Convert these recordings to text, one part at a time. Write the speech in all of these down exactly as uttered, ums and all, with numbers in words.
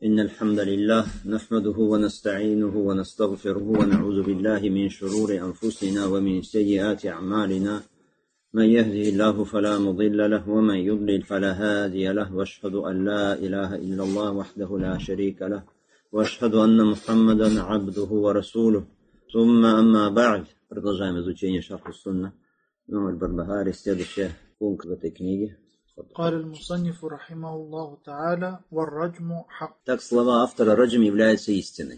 إن الحمد لله نحمده ونستعينه ونستغفره ونعوذ بالله من شرور أنفسنا ومن سيئات أعمالنا من يهده الله فلا مضل له ومن يضلل فلا هادي له وأشهد أن لا إله إلا الله وحده لا شريك له وأشهد أن محمدا عبده ورسوله ثم أما بعد. Продолжаем изучение Шарх ас-Сунна имам аль-Барбахари. Следующий пункт в этой книге. قال المصنف رحمه الله تعالى والرجم حق. Так слова автора: раджм является истиной.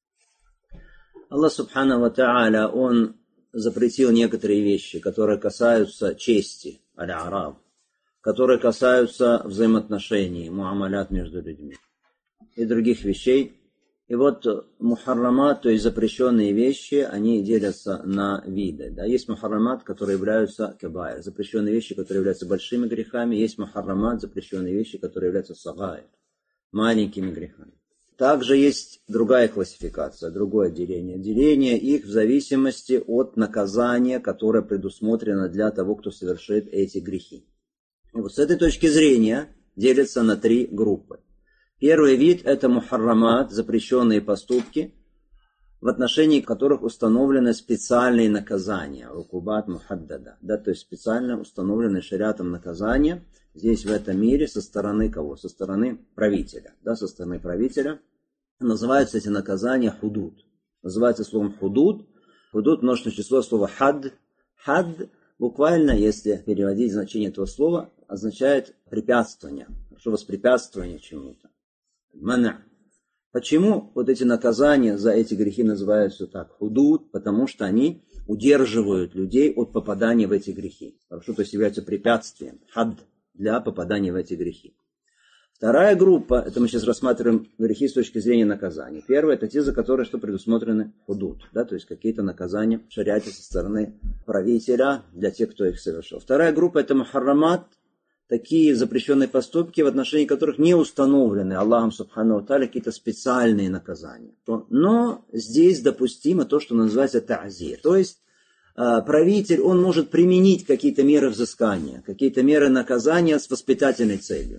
Аллах субханаху ва тааля, он запретил некоторые вещи, которые касаются чести, аль-араб, которые касаются взаимоотношений, муамалят между людьми и других вещей. И вот мухаррамат, то есть запрещенные вещи, они делятся на виды. Да? Есть мухаррамат, которые являются кабаир, запрещенные вещи, которые являются большими грехами. Есть мухаррамат, запрещенные вещи, которые являются сагаир, маленькими грехами. Также есть другая классификация, другое деление. Деление их в зависимости от наказания, которое предусмотрено для того, кто совершит эти грехи. И вот с этой точки зрения делятся на три группы. Первый вид – это мухаррамат, запрещенные поступки, в отношении которых установлены специальные наказания, укубат мухаддада, да, то есть специально установленные шариатом наказания здесь, в этом мире, со стороны кого? Со стороны правителя. Да, со стороны правителя. Называются эти наказания худуд. Называется словом худуд. Худуд – множественное число слова хад. Хад буквально, если переводить значение этого слова, означает препятствование. Что воспрепятствование чему-то. Мана. Почему вот эти наказания за эти грехи называются так худуд? Потому что они удерживают людей от попадания в эти грехи. Хорошо, то есть являются препятствием, хад, для попадания в эти грехи. Вторая группа, это мы сейчас рассматриваем грехи с точки зрения наказания. Первое, это те, за которые что предусмотрены худуд, да, то есть какие-то наказания в шариате со стороны правителя для тех, кто их совершил. Вторая группа, это мухаррамат, такие запрещенные поступки, в отношении которых не установлены Аллахом субхану ва тааля какие-то специальные наказания. Но здесь допустимо то, что называется та'зир. То есть правитель, он может применить какие-то меры взыскания, какие-то меры наказания с воспитательной целью.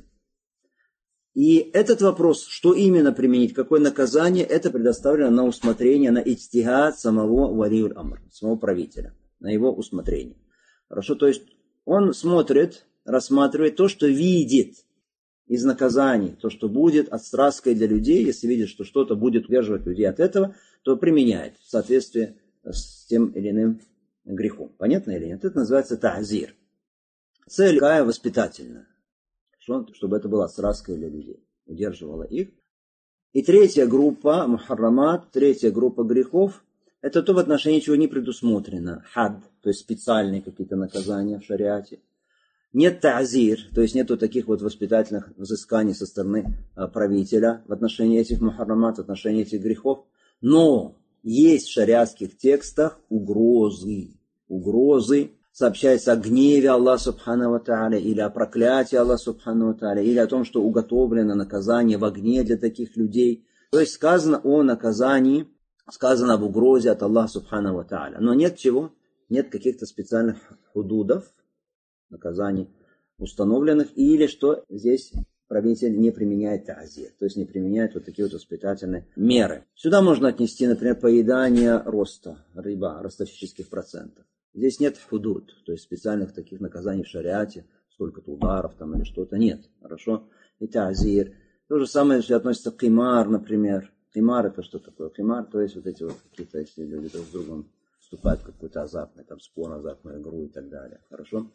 И этот вопрос, что именно применить, какое наказание, это предоставлено на усмотрение, на иджтихад самого валиуль амр, самого правителя, на его усмотрение. Хорошо, то есть он смотрит, рассматривает то, что видит из наказаний, то, что будет отстрасткой для людей. Если видит, что что-то будет удерживать людей от этого, то применяет в соответствии с тем или иным грехом. Понятно или нет? Это называется та'зир. Цель какая? Воспитательная. Чтобы это была отстрасткой для людей. Удерживала их. И третья группа, мухаррамат, третья группа грехов, это то, в отношении чего не предусмотрено хад, то есть специальные какие-то наказания в шариате. Нет та'зир, то есть нету таких вот воспитательных взысканий со стороны правителя в отношении этих мухаррамат, в отношении этих грехов. Но есть в шариатских текстах угрозы. Угрозы. Сообщается о гневе Аллаха субхану ва тааля, или о проклятии Аллаха субхану ва тааля, или о том, что уготовлено наказание в огне для таких людей. То есть сказано о наказании, сказано об угрозе от Аллаха субхану ва тааля. Но нет чего? Нет каких-то специальных худудов, наказаний установленных, или что здесь правитель не применяет та'зир, то есть не применяет вот такие вот воспитательные меры. Сюда можно отнести, например, поедание роста, риба, ростовщических процентов. Здесь нет худуд, то есть специальных таких наказаний в шариате, сколько-то ударов там или что-то, нет. Хорошо? И та'зир. То же самое, если относится к кимар, например. Кимар это что такое? Кимар, то есть вот эти вот какие-то, если люди друг с другом вступают в какой-то азартный там спор, азартную игру и так далее. Хорошо?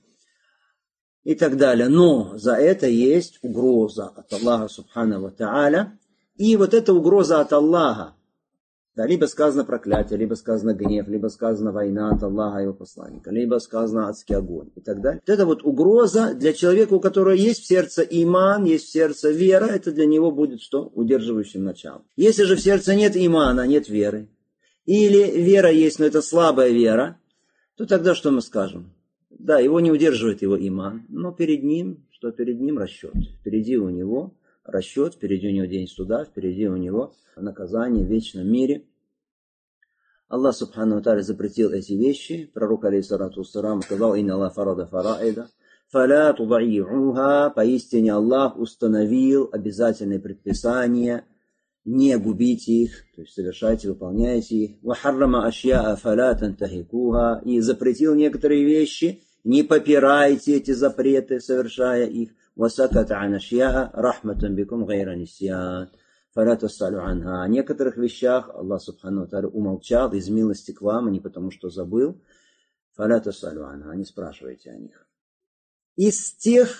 И так далее. Но за это есть угроза от Аллаха субхану ва тааля. И вот эта угроза от Аллаха, да, либо сказано проклятие, либо сказано гнев, либо сказано война от Аллаха и его посланника, либо сказано адский огонь и так далее. Вот это вот угроза для человека, у которого есть в сердце иман, есть в сердце вера, это для него будет что? Удерживающим началом. Если же в сердце нет имана, нет веры, или вера есть, но это слабая вера, то тогда что мы скажем? Да, его не удерживает его иман, но перед ним, что перед ним расчет. Впереди у него расчет, впереди у него день суда, впереди у него наказание в вечном мире. Аллах субхану ва тааля запретил эти вещи. Пророк алейхиссалату вассалам сказал: «Инна Аллах фарада фараида, фаля тудайюха». Поистине Аллах установил обязательные предписания не губите их, то есть совершайте, выполняйте их. وَحَرَّمَ أَشْيَاءَ فَلَا تَنْتَهِكُوهَا. И запретил некоторые вещи, не попирайте эти запреты, совершая их. وَسَكَتَ عَنْ أَشْيَاءَ رَحْمَةً بِكُمْ غَيْرَ نِسْيَانٍ فَلَا تَسْأَلُوا عَنْهَا. О некоторых вещах Аллах Субхану ва Тааля умолчал из милости к вам, а не потому что забыл. فَلَا تَسْأَلُوا عَنْهَا. Не спрашивайте о них. Из тех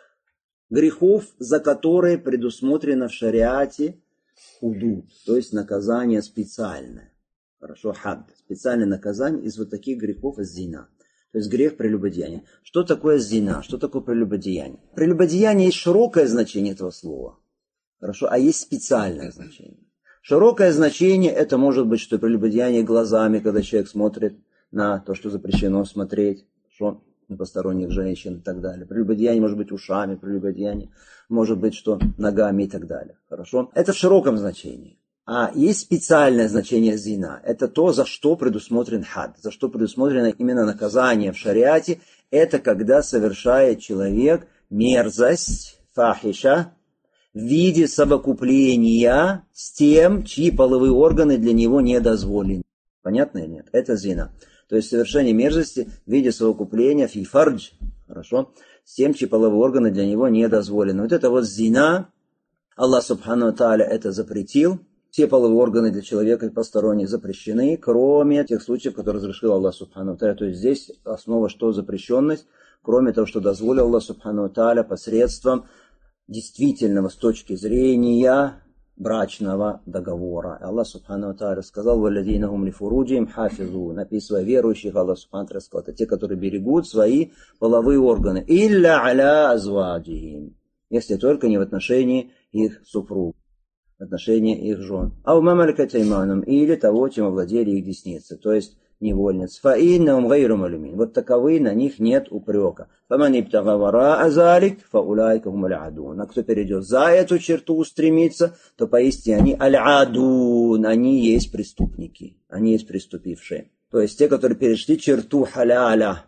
грехов, за которые предусмотрено в шариате худуд, то есть наказание специальное. Хорошо, хад. Специальное наказание из вот таких грехов из зина. То есть грех прелюбодеяния. Что такое зина? Что такое прелюбодеяние? Прелюбодеяние есть широкое значение этого слова. Хорошо, а есть специальное значение. Широкое значение это может быть, что прелюбодеяние глазами, когда человек смотрит на то, что запрещено смотреть. Хорошо? На посторонних женщин и так далее. Прелюбодеяние может быть ушами, прелюбодеяние может быть, что ногами и так далее. Хорошо? Это в широком значении. А есть специальное значение зина. Это то, за что предусмотрен хад, за что предусмотрено именно наказание в шариате. Это когда совершает человек мерзость, фахиша, в виде совокупления с тем, чьи половые органы для него не дозволены. Понятно или нет? Это зина. То есть совершение мерзости в виде совокупления фи фардж, хорошо, с тем, чьи половые органы для него не дозволены. Вот это вот зина, Аллах Субхану ва Тааля это запретил. Все половые органы для человека посторонних запрещены, кроме тех случаев, которые разрешил Аллах Субхану ва Тааля. То есть здесь основа, что запрещенность, кроме того, что дозволил Аллах Субхану ва Тааля посредством действительного с точки зрения брачного договора. Аллах Субхану ва Тааля сказал: «Валладзина гум ли фуруджихим хафизун». Описывая верующих, Аллах Субхану ва Тааля сказал: это те, которые берегут свои половые органы. «Илля аля азваджихим». Если только не в отношении их супруг, в отношении их жен. «Ау ма малакат айманухум», или того, чем овладели их десницы, то есть невольниц. «Фаиннахум гайру малумин». Вот таковы, на них нет упрека. «Фаман ибтага вараа залик, фаулайка хум аль-адун». А кто перейдет за эту черту, устремится, то поистине они аль-адун, они есть преступники, они есть преступившие. То есть те, которые перешли черту халяля,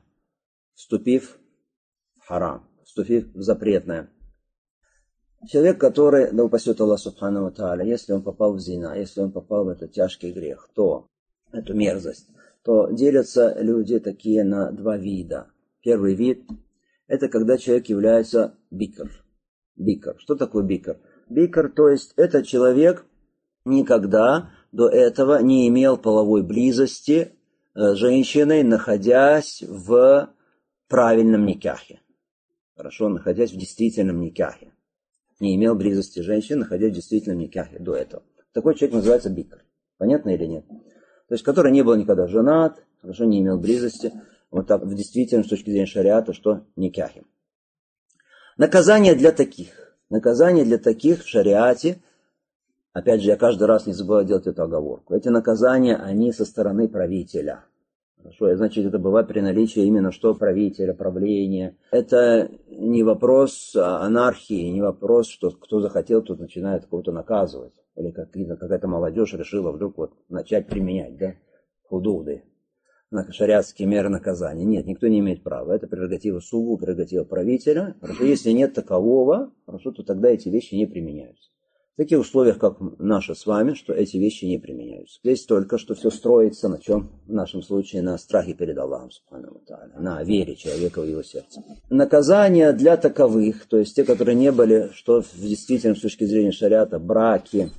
вступив в харам, вступив в запретное. Человек, который, да упасет Аллах Субхану ва Тааля, если он попал в зина, если он попал в этот тяжкий грех, то, эту мерзость, то делятся люди такие на два вида. Первый вид – это когда человек является бикр. Бикр. Что такое бикр? Бикр, то есть это человек никогда до этого не имел половой близости с женщиной, находясь в правильном никахе. Хорошо, находясь в действительном никахе. Не имел близости женщин, находясь в действительном никахе до этого. Такой человек называется бикр. Понятно или нет? То есть, который не был никогда женат, хорошо, не имел близости, вот так в действительном, с точки зрения шариата, что никахи. Наказание для таких. Наказание для таких в шариате, опять же, я каждый раз не забываю делать эту оговорку. Эти наказания, они со стороны правителя. Хорошо, значит, это бывает при наличии именно что правителя, правления. Это не вопрос анархии, не вопрос, что кто захотел, тот начинает кого-то наказывать. Или какая-то молодежь решила вдруг вот начать применять, да, худуды, шариатские меры наказания. Нет, никто не имеет права. Это прерогатива сугу, прерогатива правителя. Хорошо, если нет такового, хорошо, то тогда эти вещи не применяются. В таких условиях, как наши с вами, что эти вещи не применяются. Здесь только, что все строится на чем? В нашем случае на страхе перед Аллахом, субхану ва тааля, на вере человека в его сердце. Наказания для таковых, то есть те, которые не были, что в действительном с точки зрения шариата, браки,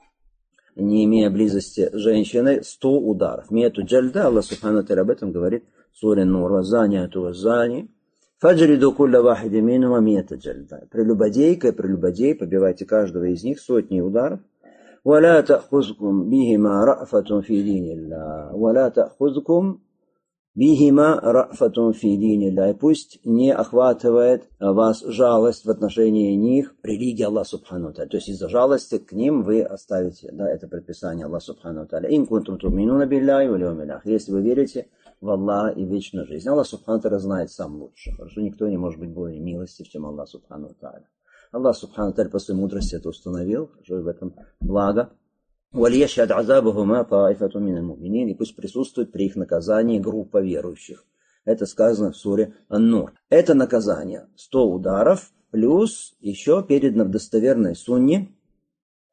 не имея близости с женщиной, сто ударов. Мету джальда, Аллах субхану ва тааля об этом говорит в суре Нур: «Вазаниату вазани, фаджриду кулля вахиди минхума миата джальда». Прелюбодейка и прелюбодей, побивайте каждого из них сотни ударов. «Валя та'хузкум бихима рафатун фи динилля». «Валя та'хузкум бихима рафатун фи динилля». И пусть не охватывает вас жалость в отношении них религия Аллаха субхану ва тааля. То есть из-за жалости к ним вы оставите, да, это предписание Аллаха субхану ва тааля. «Ин кунтум ту'минуна билляхи валь йавмил ахир». Если вы верите в Аллаха и вечную жизнь. Аллах субхану ва тааля знает сам лучше. Хорошо, никто не может быть более милостив, чем Аллах субхану ва тааля. Аллах субхану ва тааля по своей мудрости это установил. Хорошо, и в этом благо. وَلْيَشْهَدْ عَذَابَهُمَا طَائِفَةٌ مِّنَ الْمُؤْمِنِينَ. И пусть присутствует при их наказании группа верующих. Это сказано в суре Ан-Нур. Это наказание сто ударов, плюс еще передано в достоверной сунне,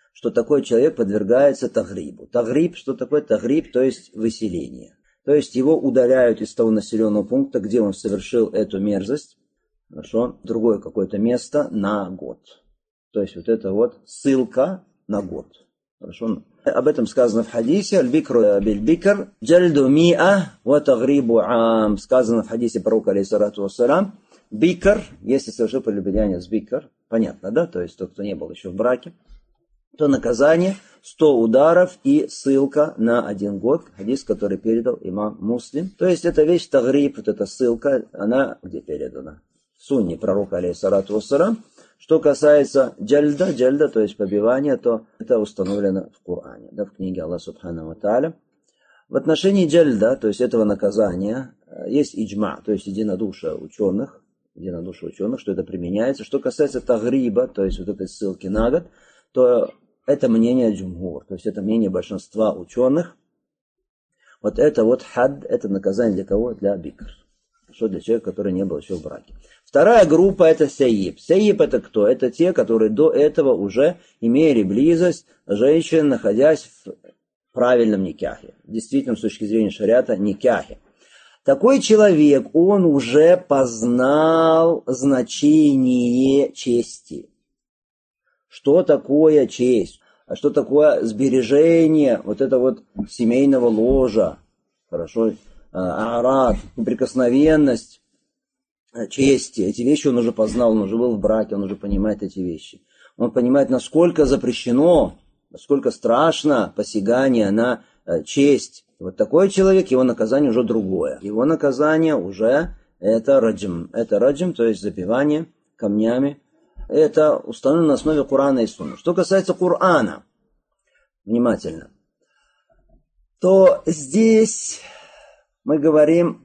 что такой человек подвергается тагрибу. Тагриб, что такое тагриб, то есть выселение. То есть его удаляют из того населенного пункта, где он совершил эту мерзость, хорошо, в другое какое-то место на год. То есть вот это вот ссылка на год. Хорошо. Об этом сказано в хадисе. Аль-бикру биль-бикр, джальду миа ва тагрибу ам. Сказано в хадисе пророка, алейхиссалату вассалам. Бикр, если совершил прелюбодеяние с бикр, понятно, да? То есть тот, кто не был еще в браке, то наказание сто ударов и ссылка на один год. Хадис, который передал имам Муслим. То есть эта вещь тагриб, вот эта ссылка, она где передана? В сунне пророка, алейхиссалату вассалам. Что касается джальда, джальда, то есть побивания, то это установлено в Коране, да, в книге Аллаха Субхану ва Тааля. В отношении джальда, то есть этого наказания, есть иджма, то есть единодушие ученых, единодушие ученых, что это применяется. Что касается тагриба, то есть вот этой ссылки на год, то это мнение джумгур, то есть это мнение большинства ученых. Вот это вот хад, это наказание для кого? Для бикр. Что для человека, который не был еще в браке. Вторая группа это сейиб. Сейиб это кто? Это те, которые до этого уже имели близость женщин, находясь в правильном никяхе. Действительно, с точки зрения шариата, никяхе. Такой человек, он уже познал значение чести. Что такое честь? А что такое сбережение вот это вот семейного ложа? Хорошо. Арат, неприкосновенность, чести. Эти вещи он уже познал, он уже был в браке, он уже понимает эти вещи. Он понимает, насколько запрещено, насколько страшно посягание на честь. Вот такой человек, его наказание уже другое. Его наказание уже это раджм. Это раджм, то есть забивание камнями. Это установлено на основе Корана и Сунны. Что касается Корана, внимательно, то здесь мы говорим,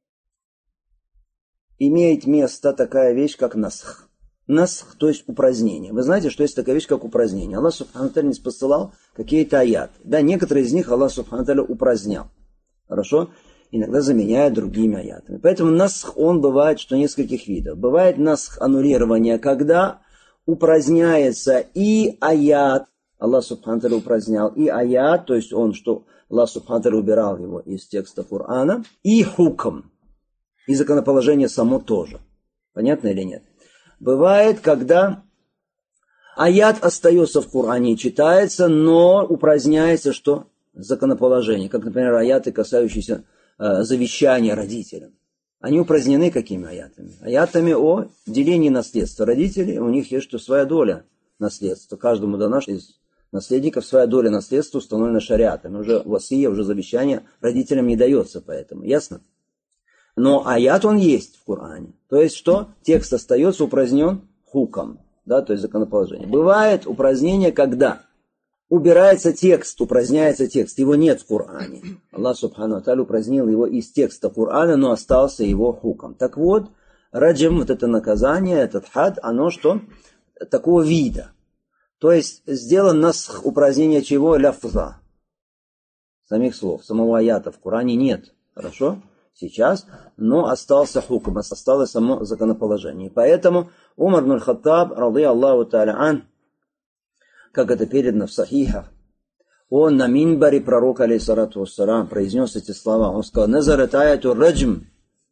имеет место такая вещь, как насх. Насх, то есть упразднение. Вы знаете, что есть такая вещь, как упразднение. Аллах Субхану ва Тааля не спосылал какие-то аяты. Да, некоторые из них Аллах Субхану ва Тааля упразднял. Хорошо? Иногда заменяя другими аятами. Поэтому насх, он бывает, что нескольких видов. Бывает насх аннулирование, когда упраздняется и аят, Аллах Субхану ва Тааля упразднял, и аят, то есть он, что Аллах Субхану ва Тааля убирал его из текста Корана, и хукм, и законоположение само тоже. Понятно или нет? Бывает, когда аят остается в Коране и читается, но упраздняется что? Законоположение. Как, например, аяты, касающиеся э, завещания родителям. Они упразднены какими аятами? Аятами о делении наследства. Родители, у них есть что своя доля наследства. Каждому дана из наследников своя доля наследства установлена шариатом. Уже васия, уже завещание родителям не дается поэтому. Ясно? Но аят он есть в Коране. То есть что? Текст остается упразднен хуком. Да, то есть законоположение. Бывает упразднение, когда убирается текст, упраздняется текст. Его нет в Коране. Аллах Субхану ва Тааля упразднил его из текста Корана, но остался его хуком. Так вот, раджим, вот это наказание, этот хад, оно что? Такого вида. То есть сделан насх, упразднение чего? Ляфза. Самих слов, самого аята в Коране нет. Хорошо? Сейчас, но остался хукм, осталось само законоположение. Поэтому Умар ибн аль-Хаттаб, ради Аллаху тааля ан, как это передано в сахихах, он на минбаре пророка, алейхиссалату вассалам, произнес эти слова. Он сказал: «Назарат аяту раджм,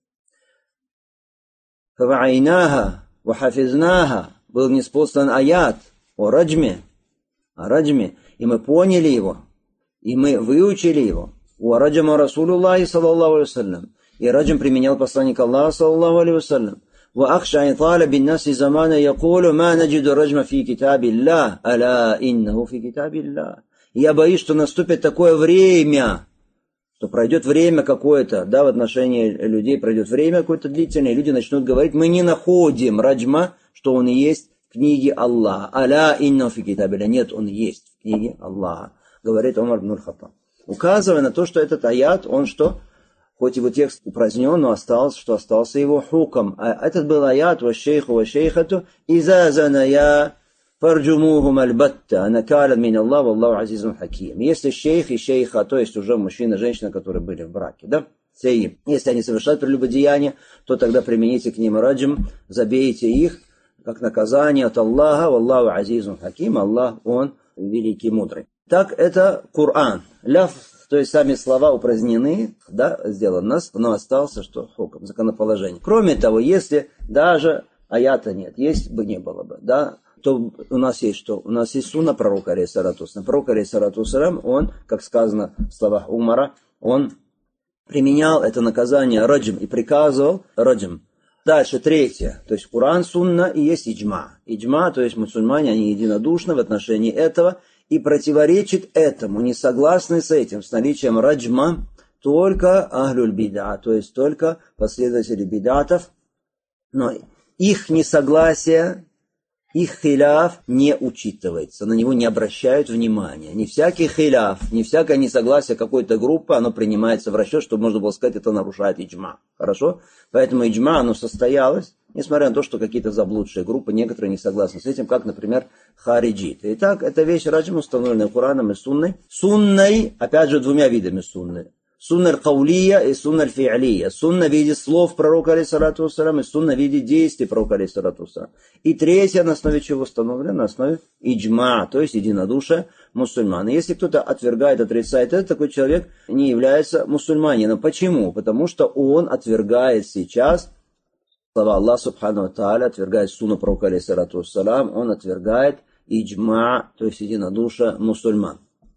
фаваайнаха, вахафизнаха». Был ниспослан аят о раджме, о раджме, и мы поняли его, и мы выучили его. У раджама Расулуллахи саллаллаху алейхи вассалям. И раджам применял посланник Аллаха саллаллаху алейхи вассалям. Ва ахша ан тала бин наси замана якулу ма наджиду раджма фи китабилlah, аля иннаху фи китабилlah. Я боюсь, что наступит такое время, что пройдет время какое-то, да, в отношении людей пройдет время какое-то длительное, и люди начнут говорить: мы не находим раджма, что он и есть в книге Аллаха. Аля иннаху фи китабилlah. Нет, он есть в книге Аллаха, говорит Умар ибн аль-Хаттаб. Указывая на то, что этот аят, он что? Хоть его текст упразднен, но остался, что остался его хуком. А этот был аят: «Ва шейху ва шейхату иза заная фарджумухум аль-батта, накалан мин Аллах, валлаху азизун хаким». Если шейх и шейха, то есть уже мужчина и женщина, которые были в браке, да? Если они совершают прелюбодеяние, то тогда примените к ним раджм, забейте их, как наказание от Аллаха, валлаху азизун хаким. Аллах, он великий, мудрый. Так это Коран. Ляф, то есть сами слова упразднены, да, сделан нас, но остался что? Хукм, законоположение. Кроме того, если даже аята нет, есть бы не было бы, да, то у нас есть что? У нас есть сунна пророка алейхиссалату вассалям. Пророк алейхиссалату вассалям, он, как сказано в словах Умара, он применял это наказание раджм и приказывал раджм. Дальше, третье. То есть Куран, сунна и есть иджма. Иджма, то есть мусульмане, они единодушны в отношении этого. И противоречит этому, не согласны с этим, с наличием раджма, только ахлюль бида, то есть только последователи бидатов. Но их несогласие, их хиляф не учитывается, на него не обращают внимания. Не всякий хиляф, не всякое несогласие какой-то группы, оно принимается в расчет, чтобы можно было сказать, это нарушает иджма. Хорошо? Поэтому иджма, оно состоялось, несмотря на то, что какие-то заблудшие группы, некоторые не согласны с этим, как, например, хариджиты. Итак, эта вещь раджм, установленная Кураном и сунной. Сунной, опять же, двумя видами сунны. Сунна аль-каулия и сунна аль-фи'алия. Сунна в виде слов пророка алейхиссалату вассалям и сунна в виде действий пророка алейхиссалату вассалям. И третье, на основе чего установлено? На основе иджма, то есть единодушия мусульман. И если кто-то отвергает, отрицает это, такой человек не является мусульманином. Почему? Потому что он отвергает сейчас слова Аллаха субхану ва тааля, отвергает сунну пророка алейхиссалату вассалям, он отвергает иджма, то есть единодушие мусульман.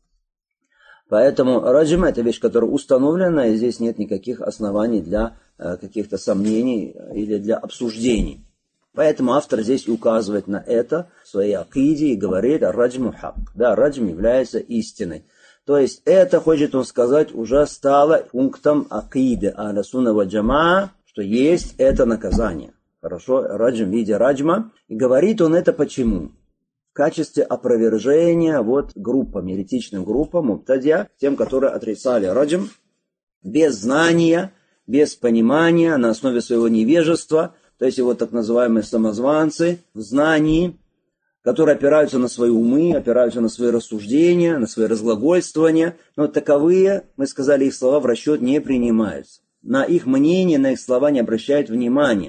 Поэтому раджм – это вещь, которая установлена, и здесь нет никаких оснований для э, каких-то сомнений или для обсуждений. Поэтому автор здесь указывает на это в своей акиде и говорит раджму хак. Да, раджм является истиной. То есть это, хочет он сказать, уже стало пунктом акиды ахля сунна ва джамаа, что есть это наказание. Хорошо, раджм в виде раджма. И говорит он это почему? В качестве опровержения вот группам, еретичным группам, мубтадия, тем, которые отрицали раджм, без знания, без понимания, на основе своего невежества, то есть его так называемые самозванцы в знании, которые опираются на свои умы, опираются на свои рассуждения, на свои разглагольствования, но таковые, мы сказали, их слова в расчет не принимаются. На их мнение, на их слова не обращают внимания.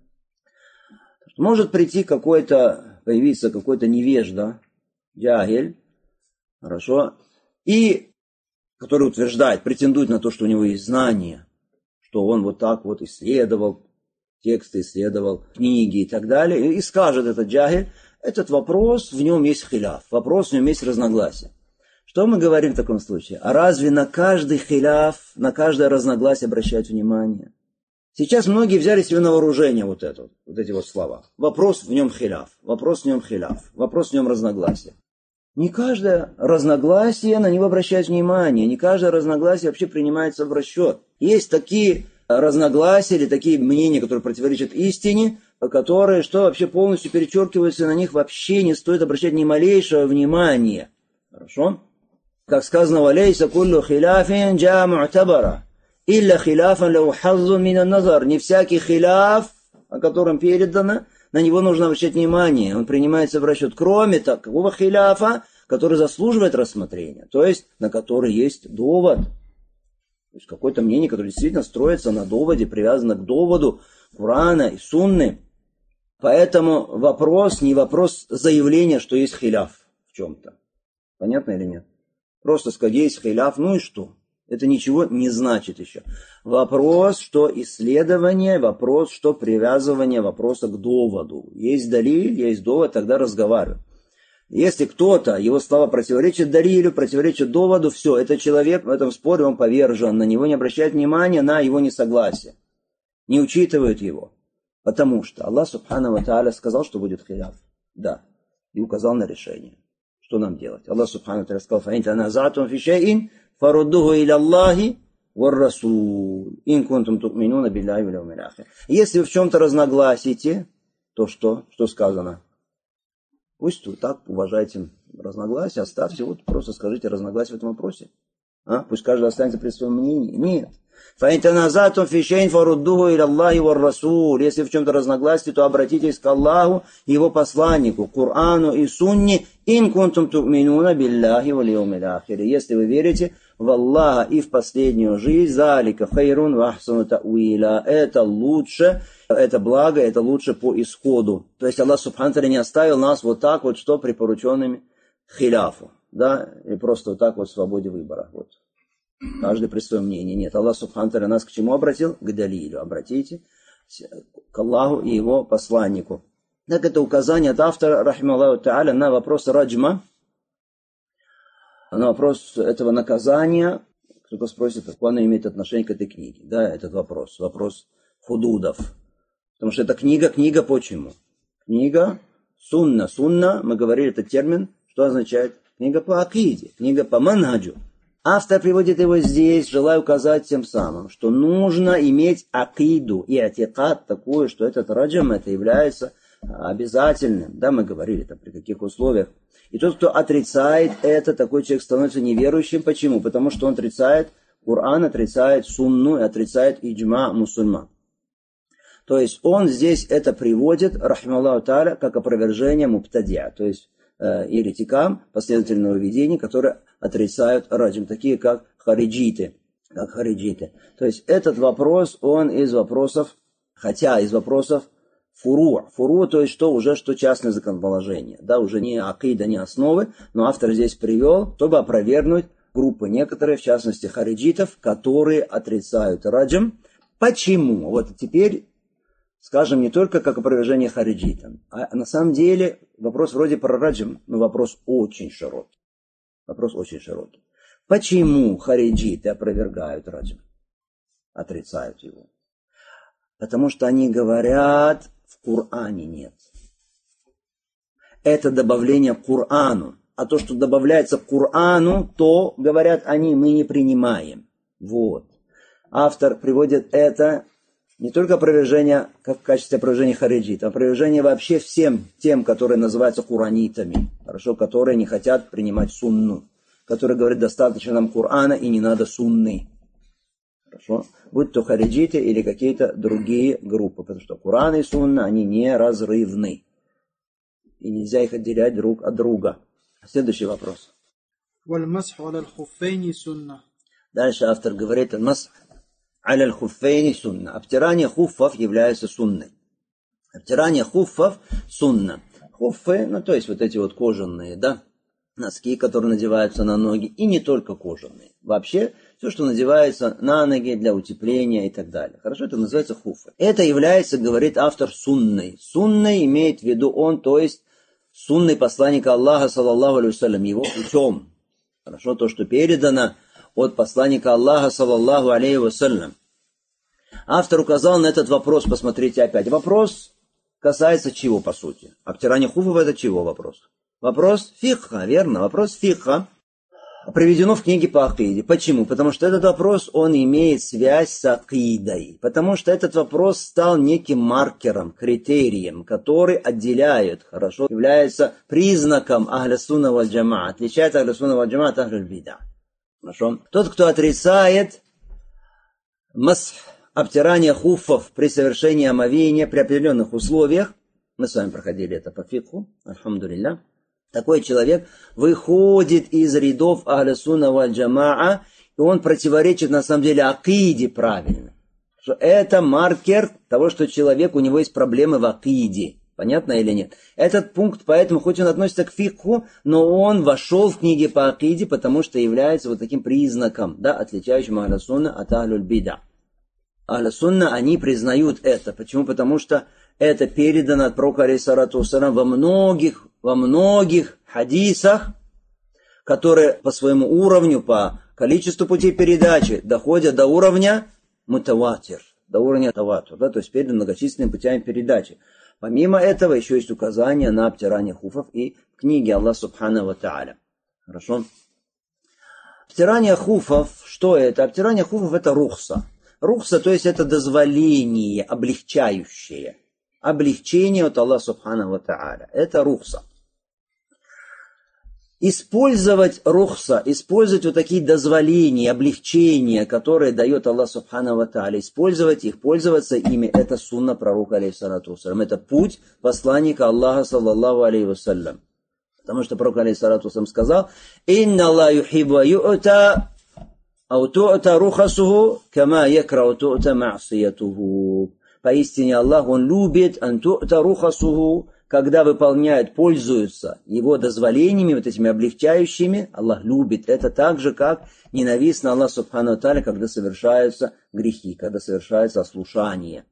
Может прийти какой-то, появиться какой-то невежда, джахиль, хорошо, и который утверждает, претендует на то, что у него есть знания, что он вот так вот исследовал тексты, исследовал книги и так далее, и скажет этот джахиль, этот вопрос, в нем есть хиляф, вопрос, в нем есть разногласие. Что мы говорим в таком случае? А разве на каждый хиляф, на каждое разногласие обращают внимание? Сейчас многие взяли себе на вооружение вот это, вот эти вот слова. Вопрос в нем хиляф, вопрос в нем хиляф, вопрос в нем разногласие. Не каждое разногласие на него обращает внимание, не каждое разногласие вообще принимается в расчет. Есть такие разногласия или такие мнения, которые противоречат истине, которые, что вообще полностью перечеркиваются, на них вообще не стоит обращать ни малейшего внимания. Хорошо? Как сказано, «Валейса куллу хиляфин джа му'табара». Илля хиляфан ляу хаззун мина назар. Не всякий хиляф, о котором передано, на него нужно обращать внимание. Он принимается в расчет. Кроме такого хиляфа, который заслуживает рассмотрения. То есть, на который есть довод. То есть, какое-то мнение, которое действительно строится на доводе, привязано к доводу Курана и Сунны. Поэтому вопрос не вопрос заявления, что есть хиляф в чем-то. Понятно или нет? Просто сказать, есть хиляф, ну и что? Это ничего не значит еще. Вопрос, что исследование, вопрос, что привязывание вопроса к доводу. Есть далиль, есть довод, тогда разговариваем. Если кто-то, его слова противоречат далилю, противоречат доводу, все, этот человек в этом споре, он повержен, на него не обращает внимания, на его несогласие. Не учитывают его. Потому что Аллах Субхану ва Тааля сказал, что будет хиляф. Да. И указал на решение. Что нам делать? Аллах Субхану ва Тааля сказал, «Фаин таназатум фи шайин, фаруддуху иля Аллахи вар расул, ин кунтум тукминуна билляхи вал яумил ахир». Если вы в чем-то разногласите, то что? Что сказано? Пусть вы так уважайте разногласия, оставьте, вот просто скажите разногласия в этом вопросе. А? Пусть каждый останется при своем мнении. Нет. Фаин таназатум фи шайин, фаруддуху иля Аллахи вар расул. Если в чем-то разногласите, то обратитесь к Аллаху и его посланнику, Корану и Сунне, ин кунтум тукминуна билляхи вал яумил ахир. Если вы верите в Аллаха и в последнюю жизнь, залика хайрун ва ахсану та'уиля. Это лучше, это благо, это лучше по исходу. То есть Аллах Субхану ва Тааля не оставил нас вот так вот, что припорученными хиляфу, да, и просто вот так вот свободе выбора. Вот. Каждый при своем мнении. Нет, Аллах Субхану ва нас к чему обратил? К далилю. Обратите к Аллаху и его посланнику. Так это указание от автора, рахималлаху та'аля, на вопрос раджма, на вопрос этого наказания. Кто-то спросит, как оно имеет отношение к этой книге. Да, этот вопрос. Вопрос худудов. Потому что это книга, книга почему? Книга сунна. Сунна, мы говорили этот термин, что означает? Книга по акиде, книга по манхаджу. Автор приводит его здесь, желая указать тем самым, что нужно иметь акиду и атикад такое, что этот раджам это является обязательным. Да, мы говорили там при каких условиях. И тот, кто отрицает это, такой человек становится неверующим. Почему? Потому что он отрицает Коран, отрицает сунну и отрицает иджма мусульман. То есть он здесь это приводит, рахималлаху та'аля, как опровержение мубтадиа, то есть э, еретикам последовательного видения, которые отрицают раджм, такие как хариджиты, как хариджиты. То есть этот вопрос, он из вопросов, хотя из вопросов фуру. Фуру, то есть что уже, что частное законоположение. Да, уже не акида, не основы, но автор здесь привел, чтобы опровергнуть группы некоторые, в частности хариджитов, которые отрицают раджм. Почему? Вот теперь скажем не только как опровержение хариджитам, а на самом деле вопрос вроде про раджм, но вопрос очень широкий. Вопрос очень широкий. Почему хариджиты опровергают раджм? Отрицают его. Потому что они говорят, в Коране нет. Это добавление к Корану. А то, что добавляется к Корану, то, говорят они, мы не принимаем. Вот. Автор приводит это не только опровержение, как в качестве опровержения хариджит, а опровержение вообще всем тем, которые называются куранитами, хорошо, которые не хотят принимать сунну, которые говорят, достаточно нам Корана и не надо сунны. Хорошо? Будь то хариджиты или какие-то другие группы, потому что Коран и сунна, они неразрывны. И нельзя их отделять друг от друга. Следующий вопрос. Дальше автор говорит, масх аля хуффейни сунна. Обтирание хуффов является сунной. Обтирание хуффов сунна. Хуффы, ну то есть вот эти вот кожаные, да, носки, которые надеваются на ноги, и не только кожаные. Вообще, все, что надевается на ноги для утепления и так далее. Хорошо, это называется хуффы. Это является, говорит автор, сунной. Сунной имеет в виду он, то есть сунной посланника Аллаха, саллаллаху алейхи вассалям, его путем. Хорошо, то, что передано от посланника Аллаха, саллаллаху алейхи вассалям. Автор указал на этот вопрос, посмотрите опять. Вопрос касается чего, по сути? Обтирание хуфов это чего вопрос? Вопрос фикха, верно? Вопрос фикха приведено в книге по акиде. Почему? Потому что этот вопрос, он имеет связь с акидой. Потому что этот вопрос стал неким маркером, критерием, который отделяет, хорошо, является признаком ахля сунна валь джамаа, отличает ахля сунна валь джамаа от ахль бида. Хорошо? Тот, кто отрицает масх, обтирание хуффов при совершении омовения при определенных условиях, мы с вами проходили это по фикху, альхамдулилля, такой человек выходит из рядов ахля сунна валь джамаа, и он противоречит на самом деле акиде правильно. Что это маркер того, что человек, у него есть проблемы в акиде. Понятно или нет? Этот пункт, поэтому, хоть он относится к фикху, но он вошел в книги по акиде, потому что является вот таким признаком, да, отличающим ахля сунна от ахлюль бида. Ахля сунна, они признают это. Почему? Потому что это передано от пророка алейхиссалату вассалям во многих, во многих хадисах, которые по своему уровню, по количеству путей передачи доходят до уровня мутаватир, до уровня таватур, да, то есть переданы многочисленными путями передачи. Помимо этого еще есть указания на обтирание хуфов и книги Аллаха субхану ва тааля. Хорошо? Обтирание хуфов, что это? Обтирание хуфов это рухса. Рухса, то есть это дозволение, облегчающее. Облегчение от Аллаха субхану ва тааля. Это рухса. Использовать рухса, использовать вот такие дозволения, облегчения, которые дает Аллах субхану ва тааля, использовать их, пользоваться ими, это сунна пророка алейхиссалату вассалям. Это путь посланника Аллаха саллаллаху алейхи вассалям. Потому что пророк алейхиссалату вассалям сказал: «Инна Аллах юхиббу ю'та ау ту'та рухасуху, кама якрау ту'та ма'сиятуху». Поистине Аллах, Он любит ан ту'та рухасуху, когда выполняют, пользуются его дозволениями, вот этими облегчающими, Аллах любит. Это так же, как ненавистно Аллах Субхану ва Тааля, когда совершаются грехи, когда совершается ослушание.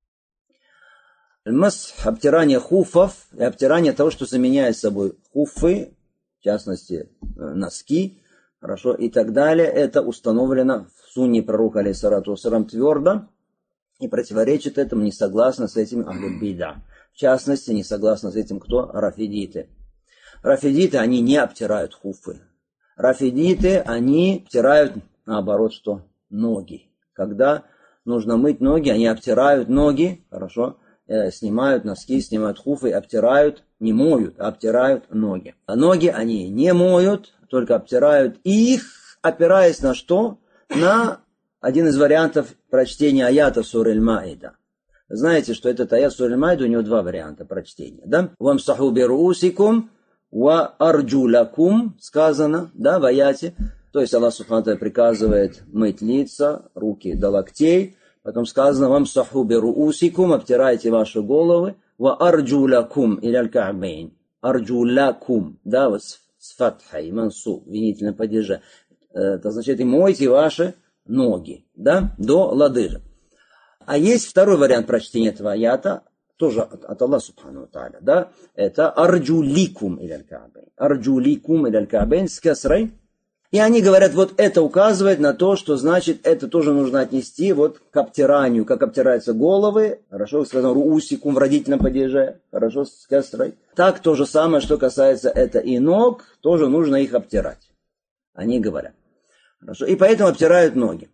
Мас, обтирание хуфов и обтирание того, что заменяет собой хуфы, в частности носки, хорошо, и так далее, это установлено в сунне пророка алейхиссалату вассалам твердо и противоречит этому, не согласно с этим ахлуль бида. В частности, не согласно с этим кто? Рафидиты. Рафидиты, они не обтирают хуфы. Рафидиты, они обтирают, наоборот, что? Ноги. Когда нужно мыть ноги, они обтирают ноги, хорошо, э, снимают носки, снимают хуфы, обтирают, не моют, а обтирают ноги. А ноги они не моют, только обтирают их, опираясь на что? На один из вариантов прочтения аята суры Аль-Маида. Знаете, что этот аят суры Аль-Маида, у него два варианта прочтения. Да? «Вамсаху бируусикум ва арджулакум» сказано, да, в аяте. То есть Аллах Субхану ва Тааля приказывает мыть лица, руки до локтей. Потом сказано «Вамсаху бируусикум» обтирайте ваши головы. «Ва арджулакум» или аль-ка'бейн. «Арджулакум», да, вот с фатхой, мансу, винительное падеже. Это означает и мойте ваши ноги, да, до лодыжек. А есть второй вариант прочтения этого аята, тоже от, от Аллаха Субхану ва Тааля, да, это арджуликум или аль-ка'бейн. Арджуликум или аль-ка'бейн с касрой. И они говорят, вот это указывает на то, что значит, это тоже нужно отнести вот к обтиранию, как обтираются головы, хорошо, сказано, руусикум в родительном падеже, хорошо, с касрой. Так то же самое, что касается это и ног, тоже нужно их обтирать. Они говорят. Хорошо, и поэтому обтирают ноги.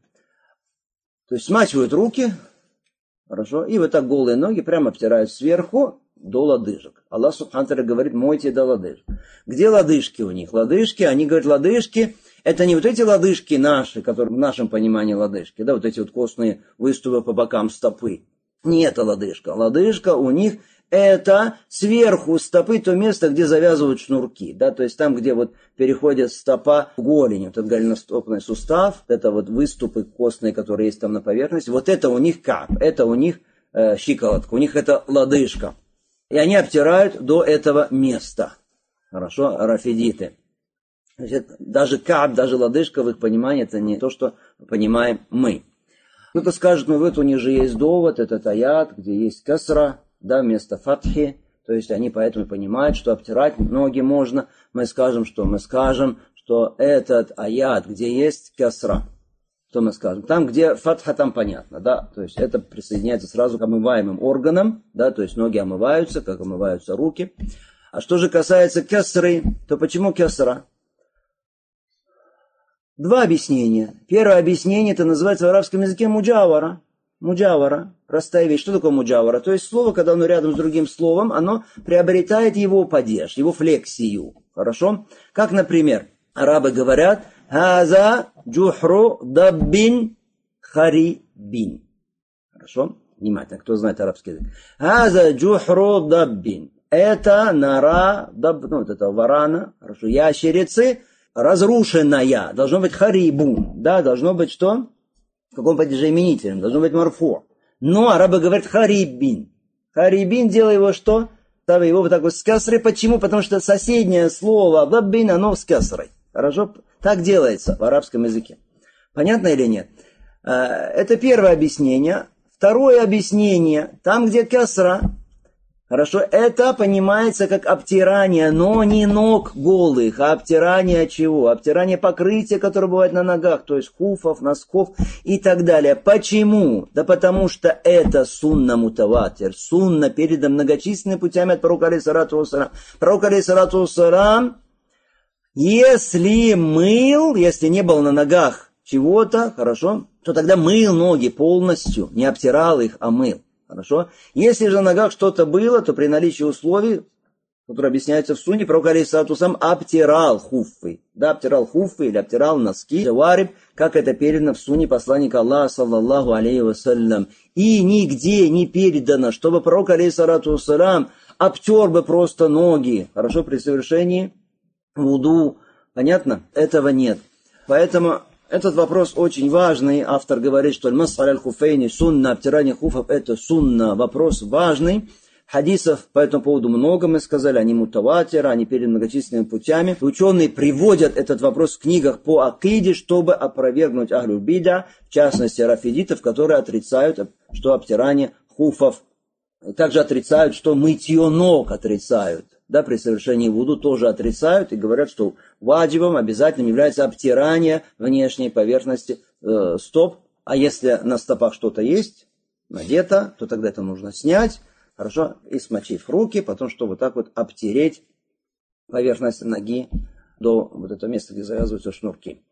То есть смачивают руки, хорошо, и вот так голые ноги прямо обтирают сверху до лодыжек. Аллах Субхану ва Тааля говорит, мойте до лодыжек. Где лодыжки у них? Лодыжки, они говорят, лодыжки, это не вот эти лодыжки наши, которые в нашем понимании лодыжки, да, вот эти вот костные выступы по бокам стопы. Не это лодыжка. Лодыжка у них это сверху стопы то место, где завязывают шнурки, да, то есть там, где вот переходит стопа в голень, вот этот голеностопный сустав, это вот выступы костные, которые есть там на поверхности, вот это у них кап, это у них э, щиколотка, у них это лодыжка. И они обтирают до этого места. Хорошо, рафидиты. Значит, даже кап, даже лодыжка, в их понимании, это не то, что понимаем мы. Кто-то скажет, ну вот у них же есть довод, этот аят, где есть касра, да, вместо фатхи, то есть они поэтому понимают, что обтирать ноги можно. Мы скажем, что мы скажем, что этот аят, где есть касра, что мы скажем? Там, где фатха, там понятно, да, то есть это присоединяется сразу к омываемым органам, да, то есть ноги омываются, как омываются руки. А что же касается касры, то почему касра? Два объяснения. Первое объяснение, это называется в арабском языке муджавара. Муджавара, простая вещь. Что такое муджавара? То есть слово, когда оно рядом с другим словом, оно приобретает его падеж, его флексию. Хорошо? Как, например, арабы говорят «Хаза джухру даббин харибин». Хорошо? Внимательно, кто знает арабский язык. «Хаза джухру даббин». Это нора, даб, ну, вот это варана, хорошо, ящерицы, разрушенная. Должно быть харибун. Да, должно быть что? В каком падеже именителем? Должно быть марфу. Но арабы говорят харибин. Харибин, делай его что? Ставь его вот так вот с касрой. Почему? Потому что соседнее слово даббин, оно с касрой. Хорошо? Так делается в арабском языке. Понятно или нет? Это первое объяснение. Второе объяснение. Там, где касра, хорошо, это понимается как обтирание, но не ног голых, а обтирание чего? Обтирание покрытия, которое бывает на ногах, то есть хуфов, носков и так далее. Почему? Да потому что это сунна мутаватир. Сунна передана многочисленными путями от пророка алейхиссалату вассалам. Пророк алейхиссалату вассалам, если мыл, если не был на ногах чего-то, хорошо, то тогда мыл ноги полностью, не обтирал их, а мыл. Хорошо? Если же на ногах что-то было, то при наличии условий, которые объясняются в сунне, пророк алейхиссалату вассалам обтирал хуффы. Да, обтирал хуффы или обтирал носки, джавариб, как это передано в сунне посланника Аллаха, саллаллаху алейхи вассалям. И нигде не передано, чтобы пророк алейхиссалату вассалам обтер бы просто ноги, хорошо, при совершении вуду. Понятно? Этого нет. Поэтому этот вопрос очень важный. Автор говорит, что аль-масх аль-хуфейни сунна, обтирание хуфов это сунна. Вопрос важный. Хадисов по этому поводу много, мы сказали, они мутаватиры, они переданы многочисленными путями. Ученые приводят этот вопрос в книгах по акиде, чтобы опровергнуть ахлю бида, в частности рафидитов, которые отрицают, что обтирание хуфов. Также отрицают, что мытье ног отрицают. Да, при совершении вуду тоже отрицают и говорят, что ваджибом обязательным является обтирание внешней поверхности э, стоп. А если на стопах что-то есть, надето, то тогда это нужно снять. Хорошо, и смочив руки, потом, чтобы вот так вот обтереть поверхность ноги до вот этого места, где завязываются шнурки.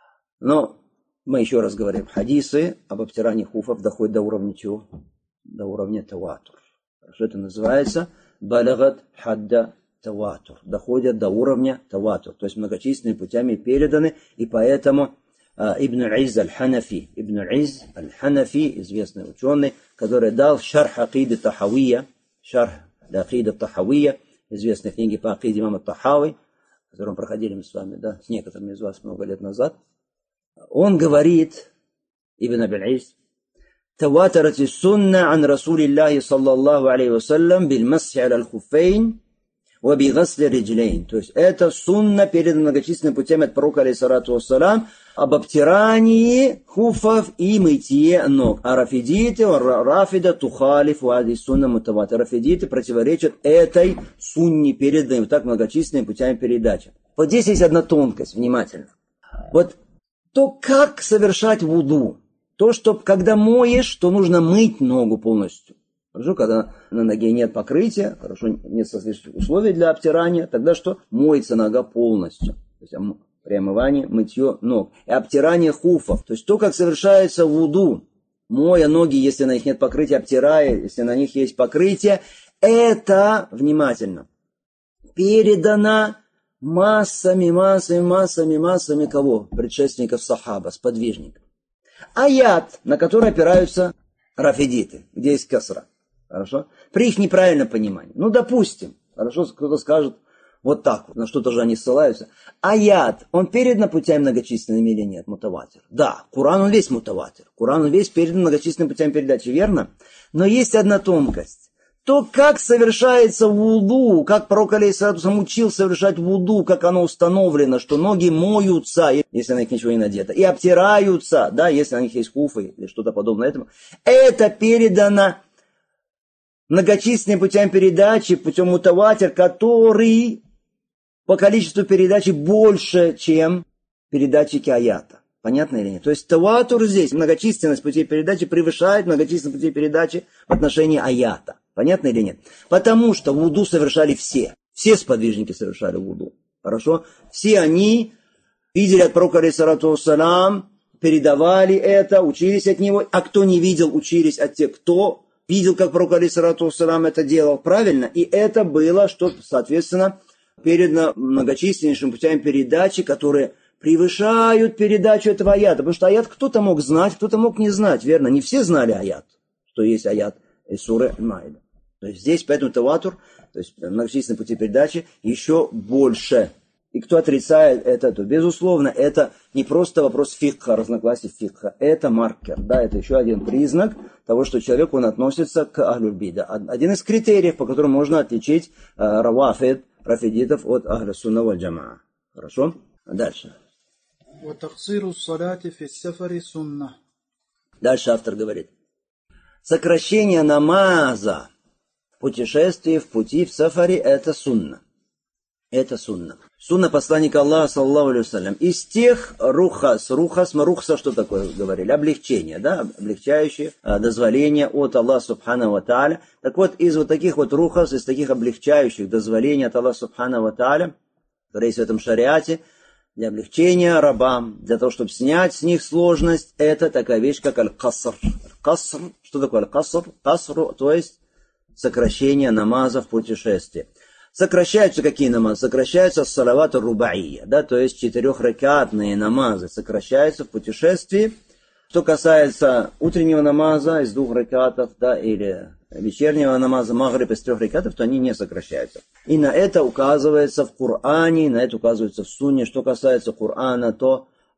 Но мы еще раз говорим, хадисы об обтирании хуфов доходят до уровня чего? До уровня таватур. Хорошо, это называется балагат хадда таватур. Доходят до уровня таватур. То есть многочисленными путями переданы, и поэтому Ибн Из аль-Ханафи, Ибн Из аль-Ханафи, известный ученый, который дал шарх акиды Тахавия, шарх акиды Тахавия, известной книги по акиде имама Тахави, которую проходили мы с вами, да, с некоторыми из вас много лет назад. Он говорит, Ибн Абиль Из, تواترت السنة عن رسول الله صلى الله عليه وسلم بالمسح على الخفين وبغسل الرجلين. То есть это сунна перед многочисленными путями от пророка алейхиссалату вассалам об обтирании хуфов и мытье ног. А рафидиты, рафида, тухалиф, вади сунна мутаватир. Рафидиты противоречат этой сунне, переданной вот так многочисленными путями передачи. Вот здесь есть одна тонкость, внимательно. Вот то, как совершать вуду. То, что когда моешь, то нужно мыть ногу полностью. Хорошо, когда на ноге нет покрытия, хорошо, нет соответствующих условий для обтирания, тогда что? Моется нога полностью. То есть при омывании мытье ног. И обтирание хуфов. То есть то, как совершается вуду, моя ноги, если на них нет покрытия, обтирая, если на них есть покрытие, это, внимательно, передано массами, массами, массами, массами кого? Предшественников сахаба, сподвижников. Аят, на который опираются рафидиты, где есть касра. Хорошо? При их неправильном понимании. Ну, допустим, хорошо, кто-то скажет вот так вот, на что-то же они ссылаются. Аят, он передан путями многочисленными или нет, мутаватир? Да, Куран он весь мутаватир. Куран он весь передан многочисленными путями передачи, верно? Но есть одна тонкость. То, как совершается вуду, как пророк алейхиссалату вассалам учил совершать вуду, как оно установлено, что ноги моются, если на них ничего не надето, и обтираются, да, если на них есть хуфы или что-то подобное этому. Это передано многочисленными путями передачи, путем мутаватир, который по количеству передачи больше, чем передатчики аята. Понятно или нет? То есть таватур здесь, многочисленность путей передачи превышает многочисленность путей передачи в отношении аята. Понятно или нет? Потому что вуду совершали все. Все сподвижники совершали вуду. Хорошо? Все они видели от пророка алейхиссалату вассалам, передавали это, учились от него. А кто не видел, учились от тех, кто видел, как пророк алейхиссалату вассалам это делал. Правильно? И это было, что, соответственно, передано многочисленнейшим путями передачи, которые превышают передачу этого аята. Потому что аят кто-то мог знать, кто-то мог не знать. Верно? Не все знали аят, что есть аят из суры Майда. То есть здесь поэтому таватур, то есть многочисленные пути передачи, еще больше. И кто отрицает это, то безусловно, это не просто вопрос фикха, разногласий фикха. Это маркер, да, это еще один признак того, что человек, он относится к ахлюль бида. Один из критериев, по которым можно отличить э, равафид, рафидитов от ахлю сунна валь джамаа. Хорошо? Дальше. Дальше автор говорит. Сокращение намаза в путешествии, в пути, в сафаре, это сунна. Это сунна. Сунна посланника Аллаха, саллаллаху алейхи вассалям. Из тех рухас, рухас, рухса, что такое говорили? Облегчение, да, облегчающее дозволение от Аллаха субхану ва тааля. Так вот, из вот таких вот рухас, из таких облегчающих дозволений от Аллаха субхану ва тааля, которые есть в этом шариате, для облегчения рабам, для того, чтобы снять с них сложность, это такая вещь, как аль-каср. Каср, что такое аль-каср? Каср, то есть сокращение намаза в путешествии. Сокращаются какие намазы? Сокращаются салават рубаия, да, то есть четырехракатные намазы сокращаются в путешествии. Что касается утреннего намаза из двух ракатов, да, или вечернего намаза магриб из трех ракатов, то они не сокращаются. И на это указывается в Коране, на это указывается в Сунне. Что касается Корана, то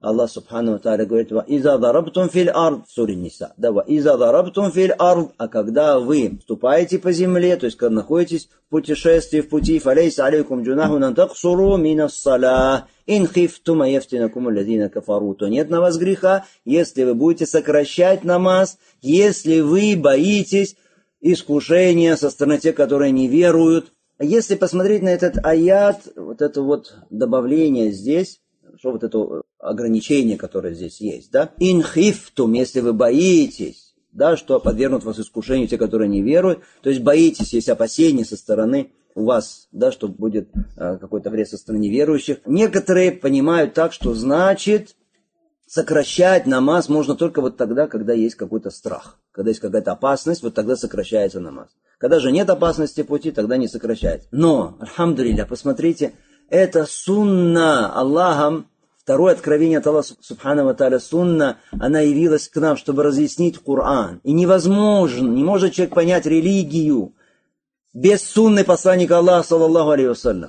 Аллах Субхану Тааля говорит: «Ва иза дарабтум фил ард» в суре Ниса. Да, «Ва иза дарабтум фил ард», а когда вы ступаете по земле, то есть когда находитесь в путешествии, в пути, фалейса алейкум джунахун ан таксуру минас салах ин хифтум аяфтинакум алладина кафару, то нет на вас греха, если вы будете сокращать намаз, если вы боитесь искушения со стороны тех, которые не веруют. Если посмотреть на этот аят, вот это вот добавление здесь, что вот это ограничение, которое здесь есть, да? «Ин хифтум», если вы боитесь, да, что подвергнут вас искушению те, которые не веруют, то есть боитесь, есть опасения со стороны у вас, да, что будет э, какой-то вред со стороны неверующих. Некоторые понимают так, что значит сокращать намаз можно только вот тогда, когда есть какой-то страх, когда есть какая-то опасность, вот тогда сокращается намаз. Когда же нет опасности пути, тогда не сокращается. Но, альхамдулилля, посмотрите, это сунна Аллахом, второе откровение от Аллаха Субхану ва Тааля, сунна, она явилась к нам, чтобы разъяснить Коран. И невозможно, не может человек понять религию без сунны посланника Аллаха, саллаллаху алейхи вассалям.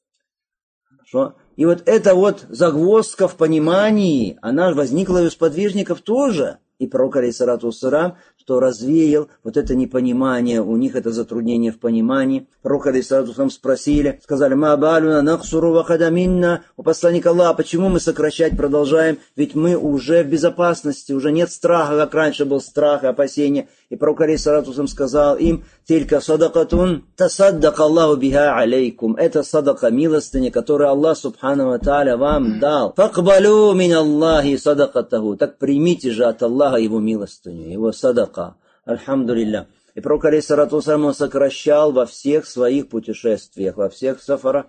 Хорошо? И вот эта вот загвоздка в понимании, она возникла и у сподвижников тоже. И пророк, алейхиссалату вассалям, что развеял вот это непонимание, у них это затруднение в понимании. Пророк, алейхиссалату вассалям, спросили, сказали: «Ма балюна нахсуру вахада минна». У посланника Аллаха, почему мы сокращать продолжаем? Ведь мы уже в безопасности, уже нет страха, как раньше был страх и опасение. И пророк, алейхиссалату вассалям, сказал им: «Тилька садакатун тасаддака Аллаху биха алейкум». Это садака, милостыня, которую Аллах Субхану ва Тааля вам дал. «Факбалю мин Аллахи садакатаху». Так примите же от Аллаха его милостыню, его садака. Альхамдулилля. И пророк, алейхиссалату вассалям, он сокращал во всех своих путешествиях, во всех сафарах.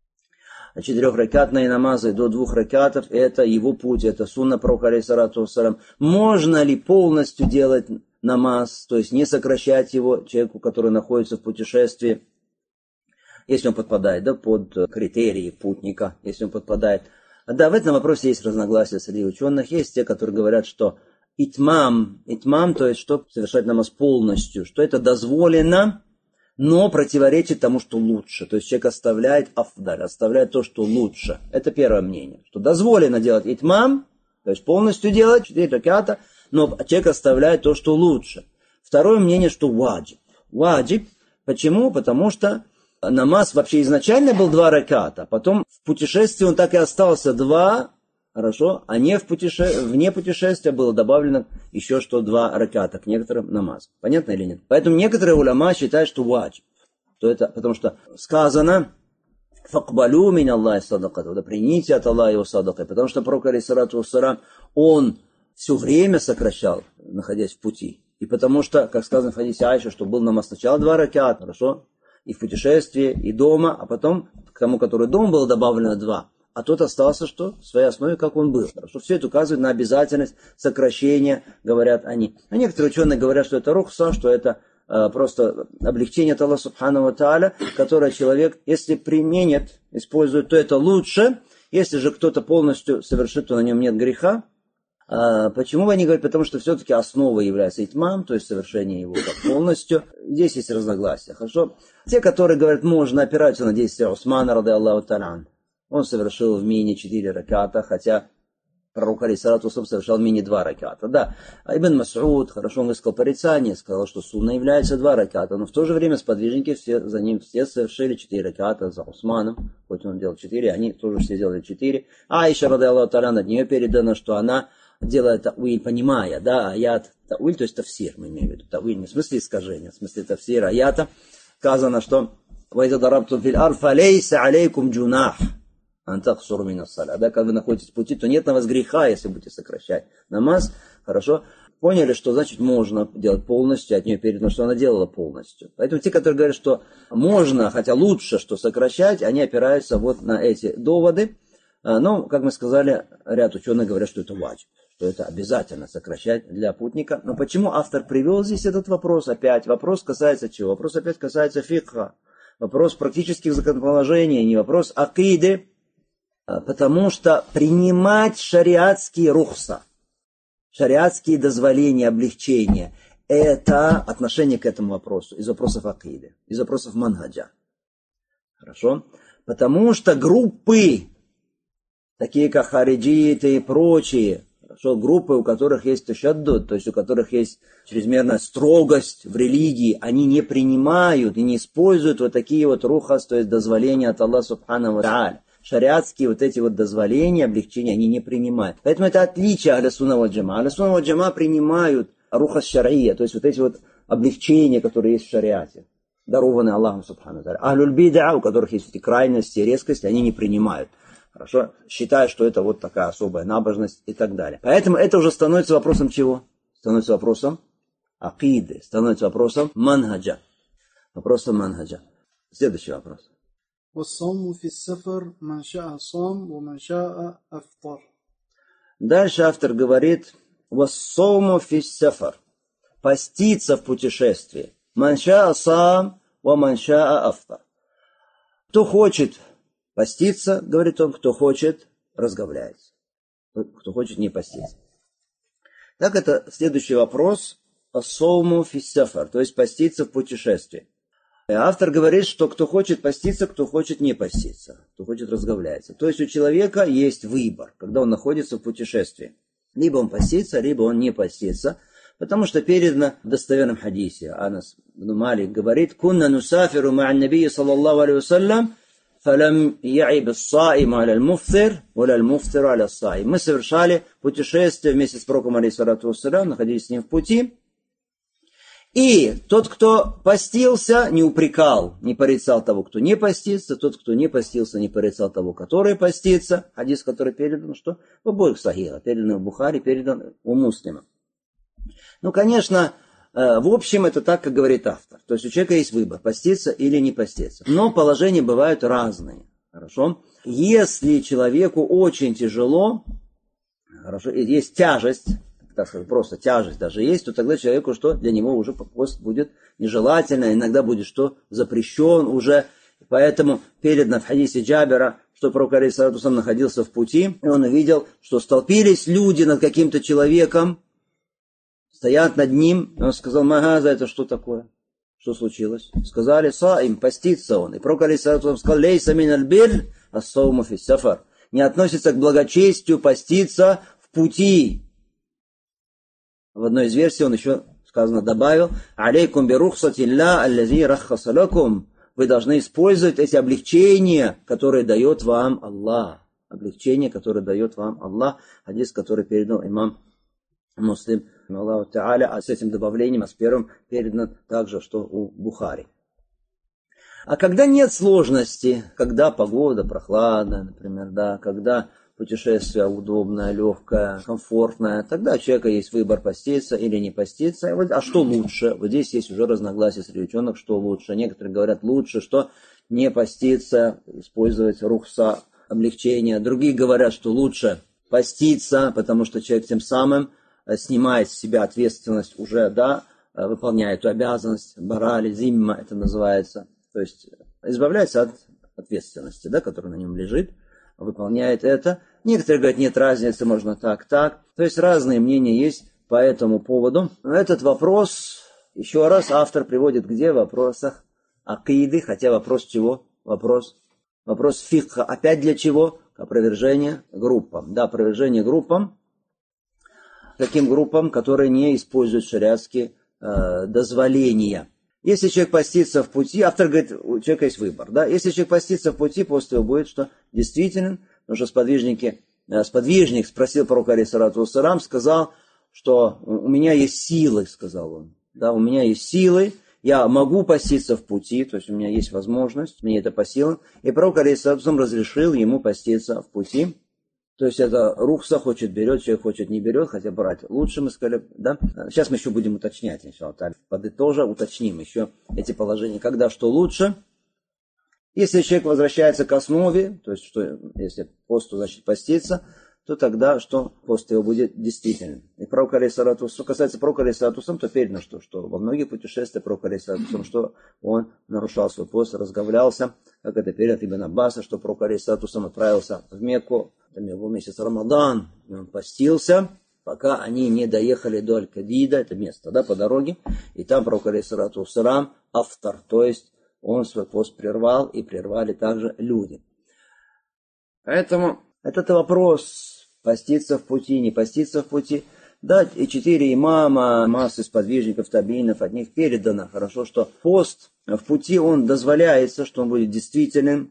Четырехракатные намазы до двух ракатов — это его путь, это сунна пророка, алейхиссалату вассалям. Можно ли полностью делать намаз, то есть не сокращать его человеку, который находится в путешествии, если он подпадает, да, под критерии путника, если он подпадает. Да, в этом вопросе есть разногласия среди ученых. Есть те, которые говорят, что итмам, итмам, то есть что совершать намаз полностью, что это дозволено, но противоречит тому, что лучше. То есть человек оставляет афдаль, оставляет то, что лучше. Это первое мнение, что дозволено делать итмам, то есть полностью делать четыре раката, но человек оставляет то, что лучше. Второе мнение, что ваджиб. Ваджиб. Почему? Потому что намаз вообще изначально был два раката, потом в путешествии он так и остался два, хорошо, а не в путеше... вне путешествия было добавлено еще что два раката к некоторым намазам. Понятно или нет? Поэтому некоторые уляма считают, что ваджиб. Что это, потому что сказано: «Факбалю мин Аллахи садакату», да, примите от Аллаха его садакой. Потому что пророк, алейхиссалату вассалям, он все время сокращал, находясь в пути. И потому что, как сказано в хадисе Айши, что был намаз сначала два раката, хорошо, и в путешествии, и дома, а потом к тому, который дома, было добавлено два. А тот остался что? В своей основе, как он был. Хорошо, все это указывает на обязательность сокращения, говорят они. А некоторые ученые говорят, что это рухса, что это э, просто облегчение от Аллаха Субхану ва Тааля, которое человек, если применит, использует, то это лучше. Если же кто-то полностью совершит, то на нем нет греха. А почему они говорят? Потому что все-таки основой является итмам, то есть совершение его как полностью. Здесь есть разногласия. Хорошо. Те, которые говорят, можно опираться на действия Усмана, рады Аллаху Та'аля. Он совершил в мини четыре раката, хотя пророк, алейхиссалату вассалям, совершал в мини два раката. Да, а Ибн Мас'уд, хорошо, он высказал порицание, сказал, что сунна является два раката, но в то же время сподвижники все, за ним все совершили четыре раката за Усманом, хоть он делал четыре, они тоже все сделали четыре. Аиша, рады Аллаху Та'аля, от нее передано, что она делает та'уиль, понимая, да, аят, та'уиль, то есть тафсир, мы имеем в виду, та'уиль не в смысле искажения, в смысле тафсира аята, сказано, что «Вайза дарабтум фил ард фалейса алейкум джунах». Антаксуру минас саля. Да, когда вы находитесь в пути, то нет на вас греха, если будете сокращать намаз. Хорошо? Поняли, что значит можно делать полностью, от нее передано, что она делала полностью. Поэтому те, которые говорят, что можно, хотя лучше, что сокращать, они опираются вот на эти доводы. Но, как мы сказали, ряд ученых говорят, что это ваджиб, что это обязательно сокращать для путника. Но почему автор привел здесь этот вопрос опять? Вопрос касается чего? Вопрос опять касается фикха. Вопрос практических законоположений, не вопрос акиды. Потому что принимать шариатские рухса, шариатские дозволения, облегчения, это отношение к этому вопросу, из вопросов акиды, из вопросов манхаджа. Хорошо? Потому что группы такие как хариджиты и прочие, что группы, у которых есть ташаддуд, то есть у которых есть чрезмерная строгость в религии, они не принимают и не используют вот такие вот рухас, то есть дозволения от Аллаха субхану ва тааля. Шариатские вот эти вот дозволения, облегчения, они не принимают. Поэтому это отличие ахля сунна валь джама. Ахля сунна валь джама принимают рухас шар'ия, то есть вот эти вот облегчения, которые есть в шариате, дарованные Аллахом субхану ва тааля. Ахлюль бида, у которых есть эти крайности, резкости, они не принимают. Хорошо? Считая, что это вот такая особая набожность и так далее. Поэтому это уже становится вопросом чего? Становится вопросом акиды, становится вопросом манхаджа. Вопросом манхаджа. Следующий вопрос. والصوم في السفر من شاء صام ومن شاء أفطر. Дальше автор говорит: «Вассауму фи сафар». Поститься в путешествии. «Ман шаа сам, ва ман шаа афтар». Кто хочет поститься, говорит он, кто хочет, разговляется. Кто хочет не поститься. Так это следующий вопрос. «Ассауму фи сафар», то есть поститься в путешествии. Автор говорит, что кто хочет поститься, кто хочет не поститься, кто хочет разговляется. То есть у человека есть выбор, когда он находится в путешествии. Либо он постится, либо он не постится, потому что передано в достоверном хадисе. Анас ибн Малик говорит: «Кунна нусафиру ма'ан набийи саллаллаху алейхи вассалям, фалам я'иб ас-саиму аля аль-муфтир, валя аль-муфтиру аля ас-саим». Мы совершали путешествие вместе с пророком алейхиссалату вассалям, находились с ним в пути. И тот, кто постился, не упрекал, не порицал того, кто не постится. Тот, кто не постился, не порицал того, который постится. Хадис, который передан, что в обоих сахихах, передан в Бухари, передан у Муслима. Ну, конечно, в общем, это так, как говорит автор. То есть у человека есть выбор, поститься или не поститься. Но положения бывают разные. Хорошо? Если человеку очень тяжело, хорошо, есть тяжесть, так сказать, просто тяжесть даже есть, то тогда человеку что? Для него уже пост будет нежелательно, иногда будет что? Запрещен уже. Поэтому передано в хадисе Джабера, что пророк алейхиссалату вассалям находился в пути, и он увидел, что столпились люди над каким-то человеком, стоят над ним, и он сказал: «Магаза, это что такое? Что случилось?» Сказали: «Саим, постится он». И пророк алейхиссалату вассалям сказал: «Лейса миналь бир ас-сауму фи сафар». Не относится к благочестию поститься в пути. В одной из версий он еще, сказано, добавил: «Алейкум бирухсатилля аллази раххаса лакум». Вы должны использовать эти облегчения, которые дает вам Аллах. Облегчения, которые дает вам Аллах. Хадис, который передал имам Муслим, Аллаху Та'аля, а с этим добавлением, а с первым передано также, что у Бухари. А когда нет сложности, когда погода прохладная, например, да, когда путешествие удобное, легкое, комфортное, тогда у человека есть выбор поститься или не поститься. А что лучше? Вот здесь есть уже разногласия среди ученых, что лучше. Некоторые говорят лучше, что не поститься, использовать рухса, облегчение. Другие говорят, что лучше поститься, потому что человек тем самым снимает с себя ответственность уже, да, выполняет эту обязанность. Барали, зимма это называется. То есть избавляется от ответственности, да, которая на нем лежит. Выполняет это. Некоторые говорят, нет разницы, можно так, так. То есть разные мнения есть по этому поводу. Но этот вопрос, еще раз, автор приводит где? В вопросах акиды, хотя вопрос чего? Вопрос, вопрос фикха. Опять для чего? Опровержение группам. Да, опровержение группам. Таким группам, которые не используют шариатские э, дозволения. Если человек постится в пути, автор говорит, у человека есть выбор. Да? Если человек постится в пути, после его будет что? Действительно, потому что сподвижники, сподвижник спросил пророка алейхиссалату вассалям, сказал, что у меня есть силы, сказал он. Да, у меня есть силы, я могу поститься в пути, то есть у меня есть возможность, мне это по силам. И пророк алейхиссалату вассалям разрешил ему поститься в пути. То есть это рухса, хочет берет, человек хочет не берет, хотя брать лучше, мы сказали, да. Сейчас мы еще будем уточнять, иншаллах, подытожа, уточним еще эти положения, когда что лучше. Если человек возвращается к основе, то есть что, если посту, значит, поститься, то тогда что пост его будет действительным. И пророк алейхиссалату вассалям, что касается пророка алейхиссалату вассалям, то передано, что, что во многих путешествиях пророк алейхиссалату вассалям, что он нарушал свой пост, разговлялся, как это передано Ибн Аббаса, что пророк алейхиссалату вассалям отправился в Мекку, там был месяц Рамадан, и он постился, пока они не доехали до Аль-Кадида, это место, да, по дороге, и там пророк алейхиссалату вассалям автор, то есть он свой пост прервал, и прервали также люди. Поэтому Этот вопрос, поститься в пути, не поститься в пути. Да, и четыре имама, массы сподвижников, табиинов, от них передано хорошо, что пост в пути, он дозволяется, что он будет действительным.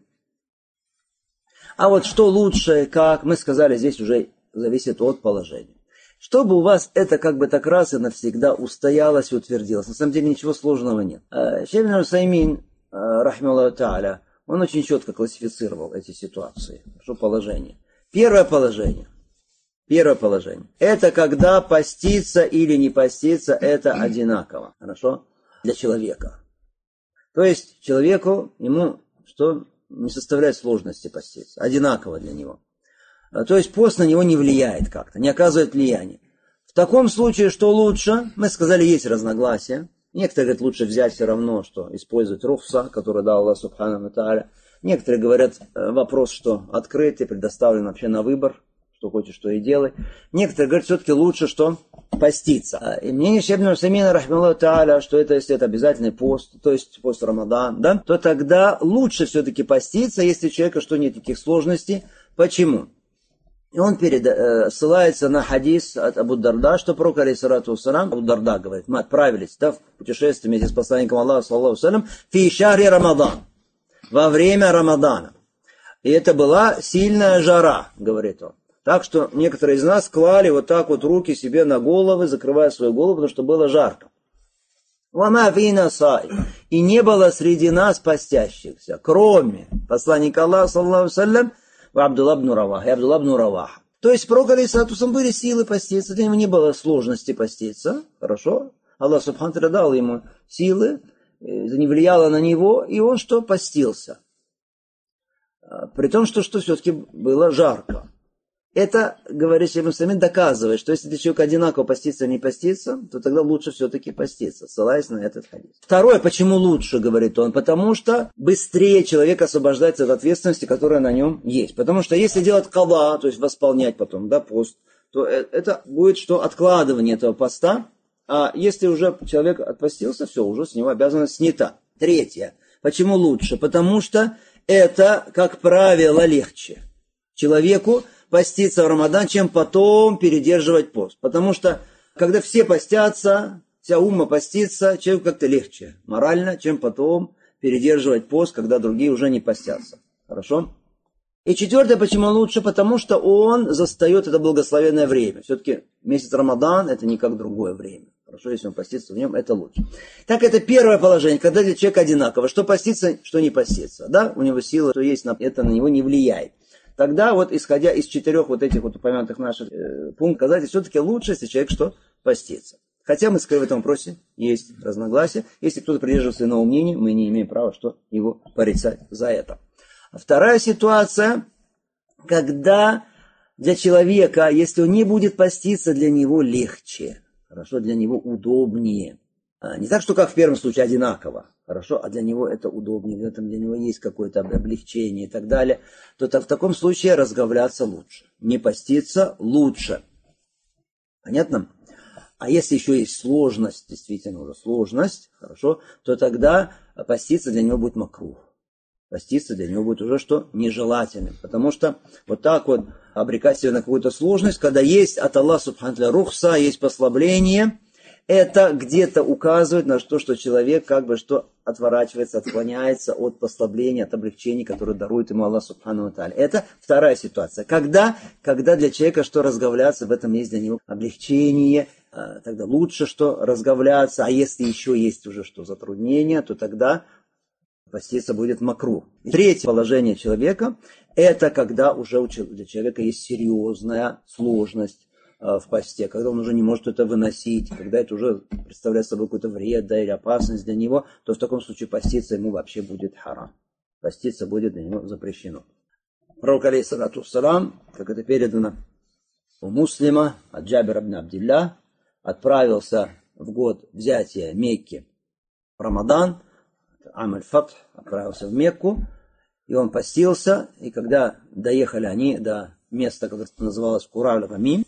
А вот что лучше, как мы сказали, здесь уже зависит от положения. Чтобы у вас это как бы так раз и навсегда устоялось и утвердилось. На самом деле ничего сложного нет. Шейх ибн Усаймин, рахмаллаху тааля, он очень четко классифицировал эти ситуации. Что положение? Первое положение. Первое положение. Это когда поститься или не поститься, это одинаково. Хорошо? Для человека. То есть человеку, ему что не составляет сложности поститься. Одинаково для него. То есть пост на него не влияет как-то, не оказывает влияния. В таком случае, что лучше? Мы сказали, есть разногласия. Некоторые говорят, лучше взять все равно, что использовать рухса, который дал Аллах субхану ва тааля. Некоторые говорят, вопрос, что открытый, предоставлен вообще на выбор, что хочешь, что и делай. Некоторые говорят, все-таки лучше, что поститься. И мнение шейха ибн Усаймина, рахмаллаху тааля, что это, если это обязательный пост, то есть пост Рамадан, да, то тогда лучше все-таки поститься, если у человека что нет таких сложностей. Почему? И он перед, э, ссылается на хадис от Абу Дарда, что пророк, алейхиссалату вассалям, Абу Дарда говорит, мы отправились, да, в путешествие вместе с посланником Аллаха, саллаллаху алейхи ва саллям, фи шахри Рамадан, во время Рамадана. И это была сильная жара, говорит он. Так что некоторые из нас клали вот так вот руки себе на головы, закрывая свою голову, потому что было жарко. Вама фина сай. И не было среди нас постящихся, кроме посланника Аллаха, саллаллаху алейхи ва саллям, Абдулла ибн Раваха, и Абдулла ибн Раваха. То есть пророк, алейхиссалату вассалям, были силы поститься, для него не было сложности поститься. Хорошо? Аллах субхану ва тааля дал ему силы, это не влияло на него, и он что? Постился. При том, что, что все-таки было жарко. Это, говорит шейх ибн Усаймин, доказывает, что если человек одинаково постится или не постится, то тогда лучше все-таки поститься, ссылаясь на этот хадис. Второе, почему лучше, говорит он, потому что быстрее человек освобождается от ответственности, которая на нем есть. Потому что если делать када, то есть восполнять потом, да, пост, то это будет что? Откладывание этого поста. А если уже человек отпостился, все, уже с него обязанность снята. Третье, почему лучше? Потому что это, как правило, легче человеку поститься в Рамадан, чем потом передерживать пост. Потому что, когда все постятся, вся умма постится, человеку как-то легче морально, чем потом передерживать пост, когда другие уже не постятся. Хорошо? И четвертое, почему лучше? Потому что он застает это благословенное время. Все-таки месяц Рамадан это не как другое время. Хорошо, если он постится в нем, это лучше. Так, это первое положение, когда для человека одинаково. Что постится, что не постится. Да, у него сила, что есть, это на него не влияет. Тогда вот, исходя из четырех вот этих вот упомянутых наших э, пунктов, сказать, все-таки лучше, если человек что? Постится. Хотя мы сказали в этом вопросе, есть разногласия. Если кто-то придерживается иного мнения, мы не имеем права что его порицать за это. А вторая ситуация, когда для человека, если он не будет поститься, для него легче. Хорошо, для него удобнее. А, не так, что как в первом случае одинаково. Хорошо, а для него это удобнее, в этом для него есть какое-то облегчение и так далее, то в таком случае разговляться лучше. Не поститься лучше. Понятно? А если еще есть сложность, действительно уже сложность, хорошо, то тогда поститься для него будет макрух. Поститься для него будет уже что? Нежелательным. Потому что вот так вот обрекать себя на какую-то сложность, когда есть от Аллаха субхану ва тааля рухса, есть послабление, это где-то указывает на то, что человек как бы что отворачивается, отклоняется от послабления, от облегчений, которые дарует ему Аллах субхану ва тааля. Это вторая ситуация. Когда, когда для человека что разговляться, в этом есть для него облегчение, тогда лучше что разговляться, а если еще есть уже что затруднение, то тогда поститься будет макрух. Третье положение человека, это когда уже для человека есть серьезная сложность в посте, когда он уже не может это выносить, когда это уже представляет собой какой-то вред, да, или опасность для него, то в таком случае поститься ему вообще будет харам. Поститься будет для него запрещено. Пророк, алейхиссалату вассалям, как это передано у Муслима, от Джабира ибн Абдилля, отправился в год взятия Мекки в Рамадан, Ам-аль-Фатх, отправился в Мекку, и он постился, и когда доехали они до места, которое называлось Кур-аль-Гамим,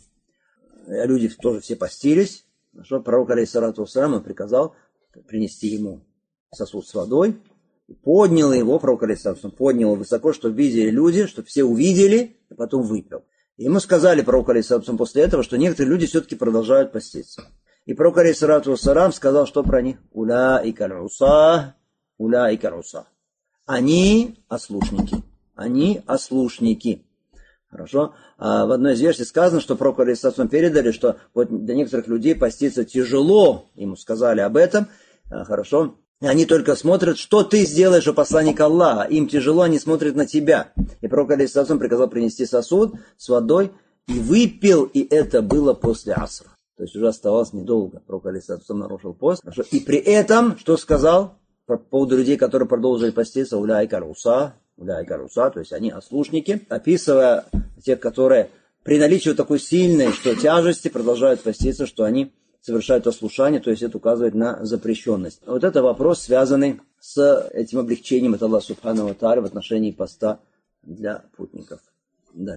люди тоже все постились, что пророк, алейхиссалату вассалям, приказал принести ему сосуд с водой, Поднял его, пророк алейхиссалам, поднял его высоко, чтобы видели люди, чтобы все увидели, и потом выпил. И ему сказали, пророк алейхиссалам, после этого, что некоторые люди все-таки продолжают поститься. И пророк алейхиссалам сказал, что про них? Уляика аль-уса, уляика аль-уса. Они ослушники. Они ослушники. Хорошо? А в одной из версий сказано, что пророку алейхиссалам передали, что вот для некоторых людей поститься тяжело. Ему сказали об этом. Хорошо? И они только смотрят, что ты сделаешь, о посланник Аллаха. Им тяжело, они смотрят на тебя. И пророк алейхиссалам приказал принести сосуд с водой и выпил, и это было после асра. То есть уже оставалось недолго. Пророк алейхиссалам нарушил пост. Хорошо? И при этом, что сказал по поводу людей, которые продолжили поститься, уляйка аль-уса, уляйка аль-уса, то есть они ослушники, описывая тех, которые при наличии вот такой сильной, что тяжести продолжают поститься, что они совершают ослушание, то есть это указывает на запрещенность. Вот это вопрос, связанный с этим облегчением от Аллаха Субхану ва Тааля в отношении поста для путников. Да.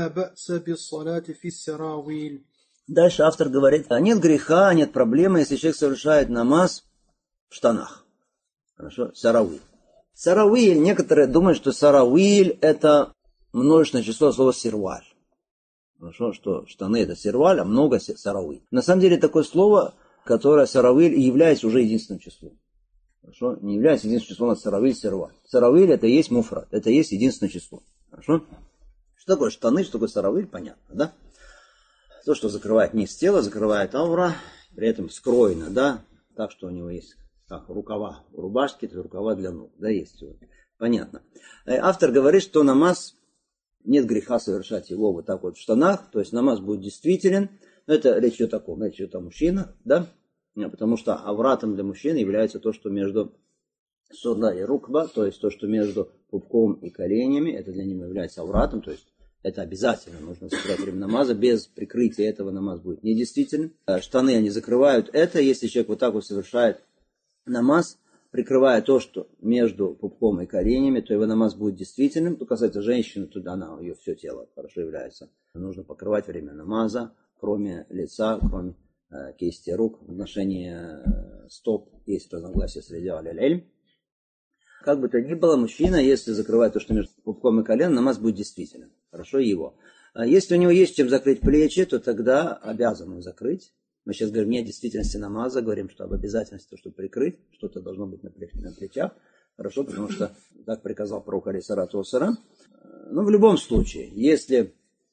Дальше автор говорит, а нет греха, нет проблемы, если человек совершает намаз в штанах. Хорошо? Сарауиль. Сарауиль, некоторые думают, что сарауиль это множественное число слова сирваль. Хорошо, что штаны это сирваль, а много сарауиль. На самом деле такое слово, которое сарауиль и является уже единственным числом. Хорошо? Не является единственным числом, а сарауиль, сирваль. Сарауиль это и есть муфрат, это и есть единственное число. Хорошо? Что такое штаны, что такое сарауиль, понятно, да? То, что закрывает низ тела, закрывает аура, при этом скроено, да, так что у него есть как рукава у рубашки, это рукава для ног, да, есть. Понятно. Автор говорит, что намаз, нет греха совершать его вот так вот в штанах, то есть намаз будет действителен. Но это речь идет о ком? Речь идет о мужчинах, да, потому что авратом для мужчин является то, что между судна и рукба, то есть то, что между пупком и коленями, это для него является авратом, то есть это обязательно, нужно закрывать время намаза, без прикрытия этого намаз будет недействителен. Штаны они закрывают это, если человек вот так вот совершает намаз, прикрывая то, что между пупком и коленями, то его намаз будет действительным. Что касается женщины, туда она, ее все тело хорошо является. Нужно покрывать время намаза, кроме лица, кроме э, кисти рук. В отношении э, стоп есть разногласия среди аль-иль. Как бы то ни было, мужчина, если закрывает то, что между пупком и коленом, намаз будет действительным. Хорошо его. А если у него есть чем закрыть плечи, то тогда обязан он закрыть. Мы сейчас говорим не о действительности намаза, говорим, что об обязательности, чтобы прикрыть, что-то должно быть на плечах. Хорошо, потому что так приказал пророк алейхиссалату вассалям. Но в любом случае, если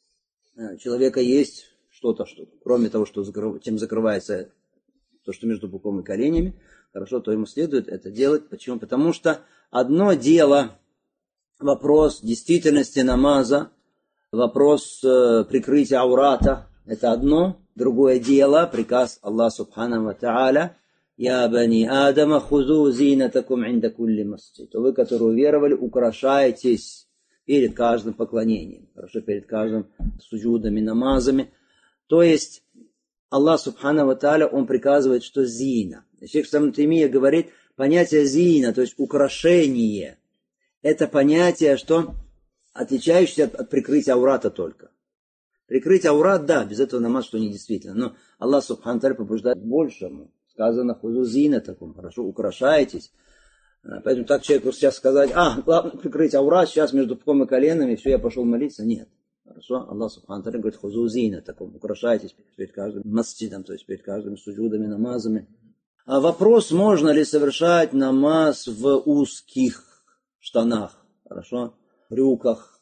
у человека есть что-то, что, кроме того, что закрыв... чем закрывается то, что между пупком и коленями, хорошо, то ему следует это делать. Почему? Потому что одно дело, вопрос действительности намаза, вопрос э, прикрытия аурата, это одно. Другое дело, приказ Аллаха Субхану ва Тааля, «Я бани Адама хузу зинатакум инда кулли масджид». Вы, которые уверовали, украшайтесь перед каждым поклонением, хорошо, перед каждым суджудами, намазами. То есть Аллах Субхану ва Тааля, Он приказывает, что зина. Шейх Ибн Таймия говорит, понятие зина, то есть украшение, это понятие, что отличающееся от, от прикрытия аурата только. Прикрыть аурат, да, без этого намаз, что не действительно. Но Аллах Субхану Тааля побуждает к большему. Сказано, хузу зина таком, хорошо, украшайтесь. Поэтому так человеку сейчас сказать, а, главное прикрыть аурат, сейчас между пупком и коленами, все, я пошел молиться. Нет. Хорошо, Аллах Субхану Тааля говорит, хузу зина таком, украшайтесь перед каждым масджидом, то есть перед каждыми суджудами, намазами. А вопрос, можно ли совершать намаз в узких штанах, хорошо, брюках,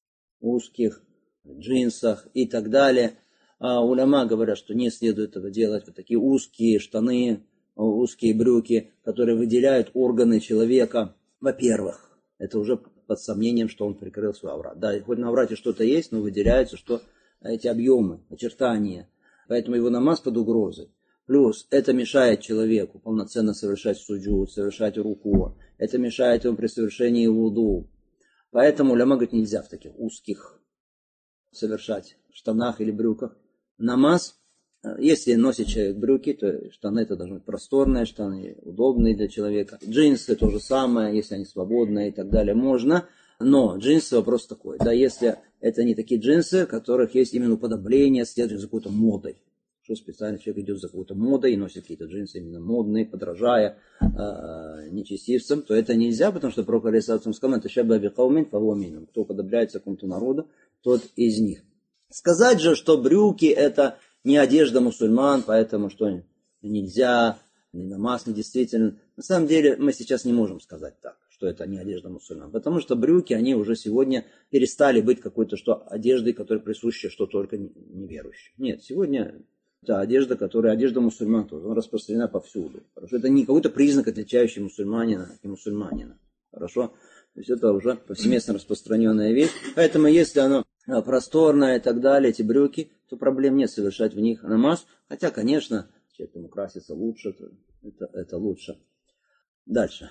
узких, джинсах и так далее. А уляма говорят, что не следует этого делать. Вот такие узкие штаны, узкие брюки, которые выделяют органы человека. Во-первых, это уже под сомнением, что он прикрыл свой аврат. Да, хоть на аврате что-то есть, но выделяется, что эти объемы, очертания. Поэтому его намаз под угрозой. Плюс это мешает человеку полноценно совершать суджуд, совершать руку. Это мешает ему при совершении вуду. Поэтому уляма говорит, нельзя в таких узких совершать в штанах или брюках намаз. Если носит человек брюки, то штаны это должны быть просторные штаны, удобные для человека. Джинсы то же самое, если они свободные и так далее, можно. Но джинсы вопрос такой, да, если это не такие джинсы, в которых есть именно уподобление, следует за какой-то модой. Что специально человек идет за какой-то модой и носит какие-то джинсы именно модные, подражая э, нечестивцам, то это нельзя, потому что Пророк алейхиссалату сказал: это шабба бикаумин фахуа минхум. Кто уподобляется какому-то народу, тот из них. Сказать же, что брюки это не одежда мусульман, поэтому что нельзя, не намаз, не действительно. На самом деле мы сейчас не можем сказать так, что это не одежда мусульман, потому что брюки, они уже сегодня перестали быть какой-то что одеждой, которая присуща что только неверующим. Нет, сегодня это одежда, которая одежда мусульман, тоже она распространена повсюду. Хорошо? Это не какой-то признак, отличающий мусульманина и мусульманина. Хорошо? То есть это уже повсеместно распространенная вещь. Поэтому если оно просторное и так далее, эти брюки, то проблем нет совершать в них намаз. Хотя, конечно, человек ему красится лучше, это, это лучше. Дальше.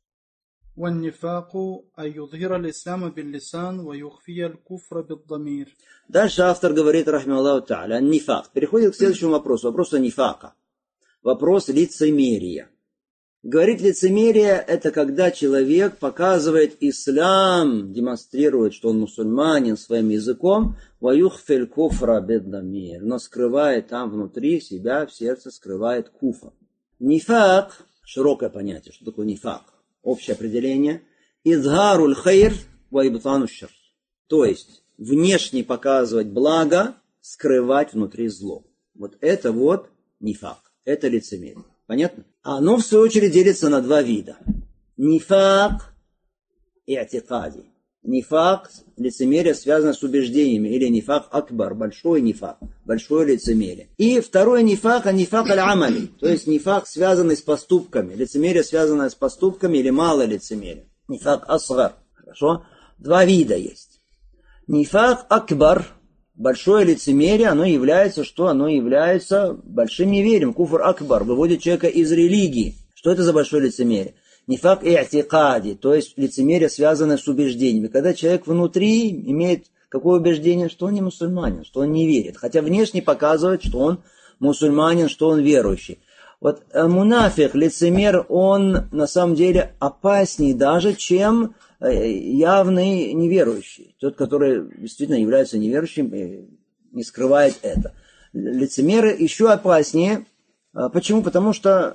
والنفاق أن يظهر الإسلام باللسان ويخفي الكفر بالضمير. Дальше автор говорит, рахме Аллаху та'аля, нифак. Переходит к следующему вопросу. Вопрос о нифака. Вопрос лицемерия. Говорит, лицемерие это когда человек показывает ислам, демонстрирует, что он мусульманин своим языком, ваюхфиль куфра биддамир, но скрывает там внутри себя, в сердце скрывает куфр. Нифак, широкое понятие, что такое нифак? Общее определение. Изгаруль хайр ва ибтану шар. То есть, внешне показывать благо, скрывать внутри зло. Вот это вот нифак. Это лицемерие. Понятно? Оно, в свою очередь, делится на два вида. Нифак и атикади. Нифак, лицемерие, связано с убеждениями. Или нифак акбар, большой нифак, большое лицемерие. И второй нифак, а нифак аль-амали. То есть нифак, связанный с поступками. Лицемерие, связанное с поступками или малое лицемерие. Нифак асгар. Хорошо? Два вида есть. Нифак акбар, большое лицемерие, оно является, что? Оно является большим неверием. Куфр акбар, выводит человека из религии. Что это за большое лицемерие? Нифак и атикади, то есть лицемерие, связанное с убеждениями. Когда человек внутри имеет какое убеждение, что он не мусульманин, что он не верит. Хотя внешне показывает, что он мусульманин, что он верующий. Вот мунафик, лицемер, он на самом деле опаснее даже, чем явный неверующий. Тот, который действительно является неверующим и не скрывает это. Лицемеры еще опаснее. Почему? Потому что,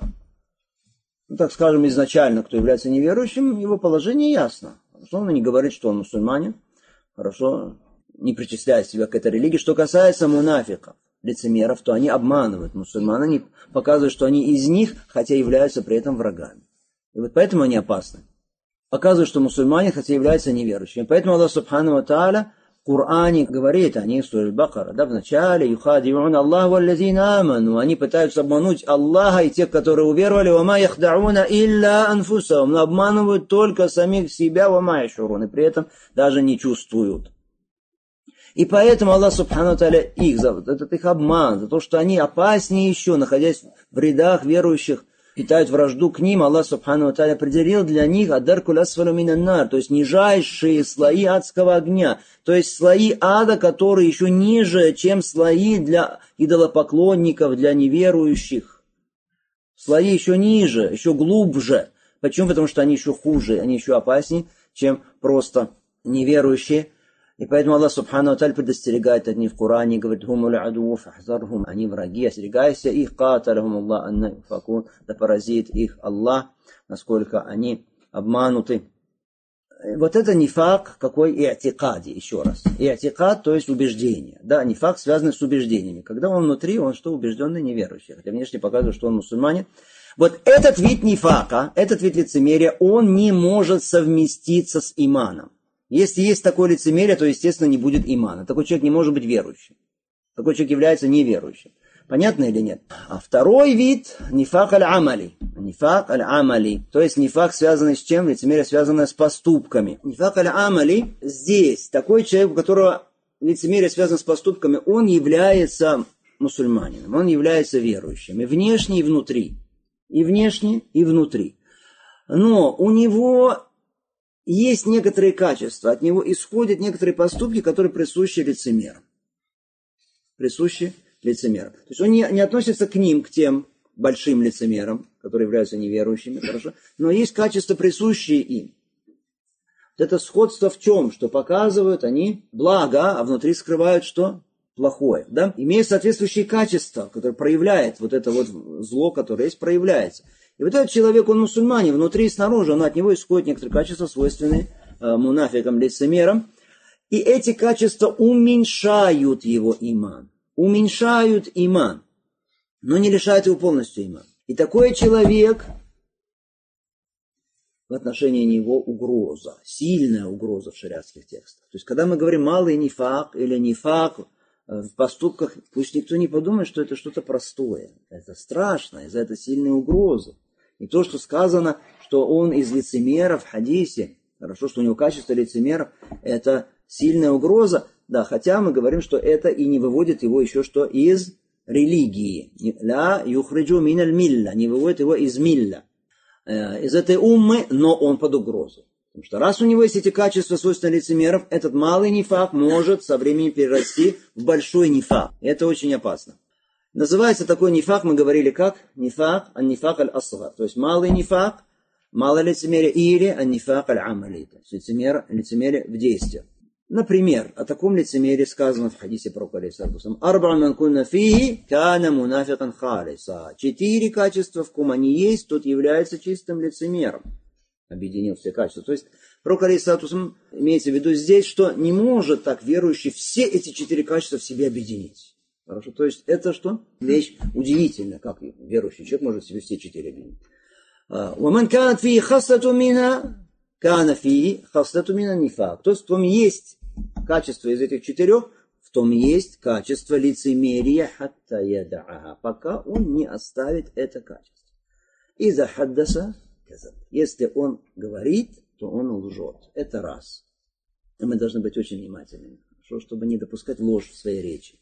ну, так скажем, изначально, кто является неверующим, его положение ясно. Хорошо, он не говорит, что он мусульманин. Хорошо, не причисляет себя к этой религии. Что касается мунафиков, лицемеров, то они обманывают мусульман. Они показывают, что они из них, хотя являются при этом врагами. И вот поэтому они опасны. Показывают, что мусульмане, хотя являются неверующими. Поэтому Аллах Субхану ва Тааля в Коране говорит, они в суре Аль-Бакара, да, в начале, юхадиун Аллаху валлазина аману, они пытаются обмануть Аллаха и тех, которые уверовали, вама яхдауна илля анфусахум, но обманывают только самих себя, вама яшурун, и при этом даже не чувствуют. И поэтому Аллах Субхану ва Тааля их зовут, этот их обман, за то, что они опаснее еще, находясь в рядах верующих, питают вражду к ним, Аллах Субхану ва Тааля определил для них адаркуль асфалу минан нар, то есть нижайшие слои адского огня, то есть слои ада, которые еще ниже, чем слои для идолопоклонников, для неверующих. Слои еще ниже, еще глубже. Почему? Потому что они еще хуже, они еще опаснее, чем просто неверующие. И поэтому Аллах Субхану ва Тааля предостерегает от них в Коране, говорит, «Хумул адуу фахзархум», они враги, остерегайся их, «Каталахум Аллах анна юфакун», да поразит их Аллах, насколько они обмануты. Вот это нифак, какой и'тикади, еще раз. И'тикад, то есть убеждение. Да, нифак связан с убеждениями. Когда он внутри, он что, убежденный неверующий, хотя внешне показывает, что он мусульманин. Вот этот вид нифака, этот вид лицемерия, он не может совместиться с иманом. Если есть такое лицемерие, то, естественно, не будет имана. Такой человек не может быть верующим. Такой человек является неверующим. Понятно или нет? А второй вид – нифак аль-амали. Нифак аль-амали. То есть нифак, связанный с чем? Лицемерие, связанное с поступками. Нифак аль-амали – здесь такой человек, у которого лицемерие связано с поступками, он является мусульманином, он является верующим. И внешне, и внутри. И внешне, и внутри. Но у него есть некоторые качества, от него исходят некоторые поступки, которые присущи лицемерам. Присущи лицемерам. То есть он не, не относится к ним, к тем большим лицемерам, которые являются неверующими, хорошо, но есть качества, присущие им. Вот это сходство в чем? Что показывают они благо, а внутри скрывают что? плохое, да, имеет соответствующие качества, которые проявляет вот это вот зло, которое есть, проявляется. И вот этот человек, он мусульманин, внутри и снаружи, он от него исходит некоторые качества, свойственные э, мунафикам, лицемерам. И эти качества уменьшают его иман. Уменьшают иман, но не лишают его полностью имана. И такой человек, в отношении него угроза, сильная угроза в шариатских текстах. То есть, когда мы говорим малый нифак или нифак в поступках, пусть никто не подумает, что это что-то простое. Это страшно, из-за этого сильная угроза. И то, что сказано, что он из лицемеров в хадисе, хорошо, что у него качество лицемеров, это сильная угроза, да, хотя мы говорим, что это и не выводит его еще что из религии. Ла юхриджу миналь милля, не выводит его из милля, из этой уммы, но он под угрозой. Потому что раз у него есть эти качества, свойственные лицемеров, этот малый нифак может со временем перерасти в большой нифак. И это очень опасно. Называется такой нифак, мы говорили как? Нифак, ан-нифак аль-асгар. То есть малый нифак, малое лицемерие, или ан-нифак аль-амали. То есть лицемерие, лицемерие в действиях. Например, о таком лицемерии сказано в хадисе пророка алейхиссалату арба ман кунна фихи кана мунафикан халиса. Четыре качества, в ком они есть, тот является чистым лицемером. Объединил все качества. То есть пророк алейхиссалату имеется в виду здесь, что не может так верующий все эти четыре качества в себе объединить. Хорошо? То есть это что? Вещь удивительная, как верующий человек может в себе все четыре объединить. وَمَنْ كَانَتْ فِيهِ خَصَّةٌ مِنْهَا كَانَ فِيهِ خَصَّةٌ مِنَ النِّفَاقِ. То есть в том есть качество из этих четырех, в том есть качество лицемерия хатта яда'аха, пока он не оставит это качество. Иза хаддаса казаб. Если он говорит, то он лжет. Это раз. И мы должны быть очень внимательными, хорошо, чтобы не допускать ложь в своей речи.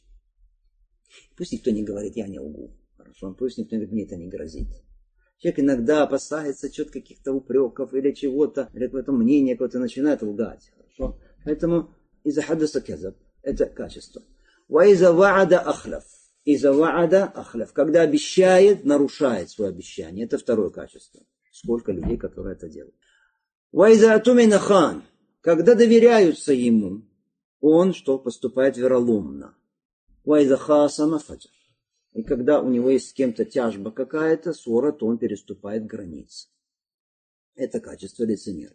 Пусть никто не говорит, я не лгу. Хорошо, пусть никто не говорит, мне это не грозит. Человек иногда опасается что-то каких-то упреков или чего-то, или какое-то мнение, какое-то начинает лгать. Хорошо? Поэтому иза хаддаса казаб. Это качество. Ва иза ва'ада ахлаф. Иза ва'ада ахлаф. Когда обещает, нарушает свое обещание. Это второе качество. Сколько людей, которые это делают. Ва иза атумина хан. Когда доверяются ему, он что? Поступает вероломно. Ва иза хасама фаджар. И когда у него есть с кем-то тяжба какая-то, ссора, то он переступает границы. Это качество лицемера.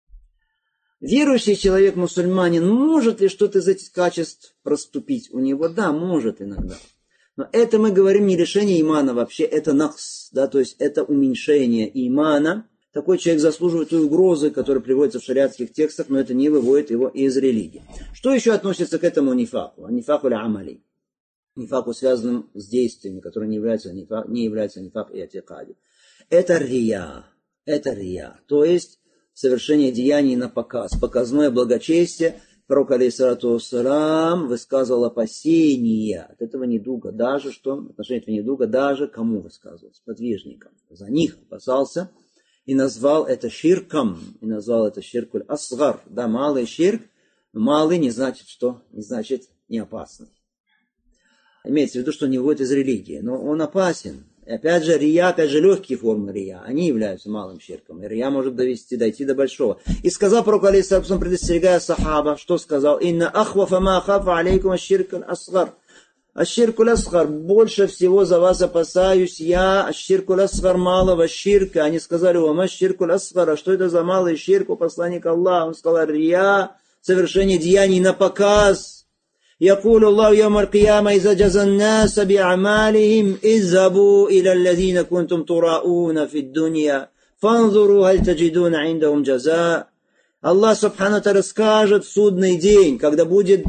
Верующий человек, мусульманин, может ли что-то из этих качеств проступить у него? Да, может иногда. Но это мы говорим не лишение имана вообще, это накс, да, то есть это уменьшение имана. Такой человек заслуживает той угрозы, которая приводится в шариатских текстах, но это не выводит его из религии. Что еще относится к этому нифаку? Нифаку ля-амали. Нифаку, связанным с действиями, которые не являются нифак, не являются нифак и атикади. Это рия. Это рия. То есть совершение деяний на показ. Показное благочестие. Пророк алейхиссалату вассалам высказывал опасения от этого недуга. Даже, что в отношении этого недуга, даже кому высказывал? Сподвижникам. За них опасался. И назвал это ширком. И назвал это ширкуль асгар. Да, малый ширк. Малый не значит что? Не значит не опасный. Имеется в виду, что не выводит из религии. Но он опасен. И опять же, рия, опять же, легкие формы рия. Они являются малым ширком. И рия может довести, дойти до большого. И сказал пророк алейхиссалату, предостерегая сахаба, что сказал? Инна ахвафа ма ахафа алейкум аш-ширк аль-асгар. Аш-ширк аль-асгар. Больше всего за вас опасаюсь я аш-ширк аль-асгар, малого ширка. Они сказали, ва аш-ширк аль-асгар. А что это за малый ширк у посланника Аллаха? Он сказал, рия, совершение деяний на показ. يقول الله يوم القيامة إذا جزى الناس بأعمالهم اذهبوا إلى الذين كنتم تراؤون في الدنيا فانظروا هل تجدون عندهم جزاء. Аллах Субхану ва Тааля скажет в судный день, когда будет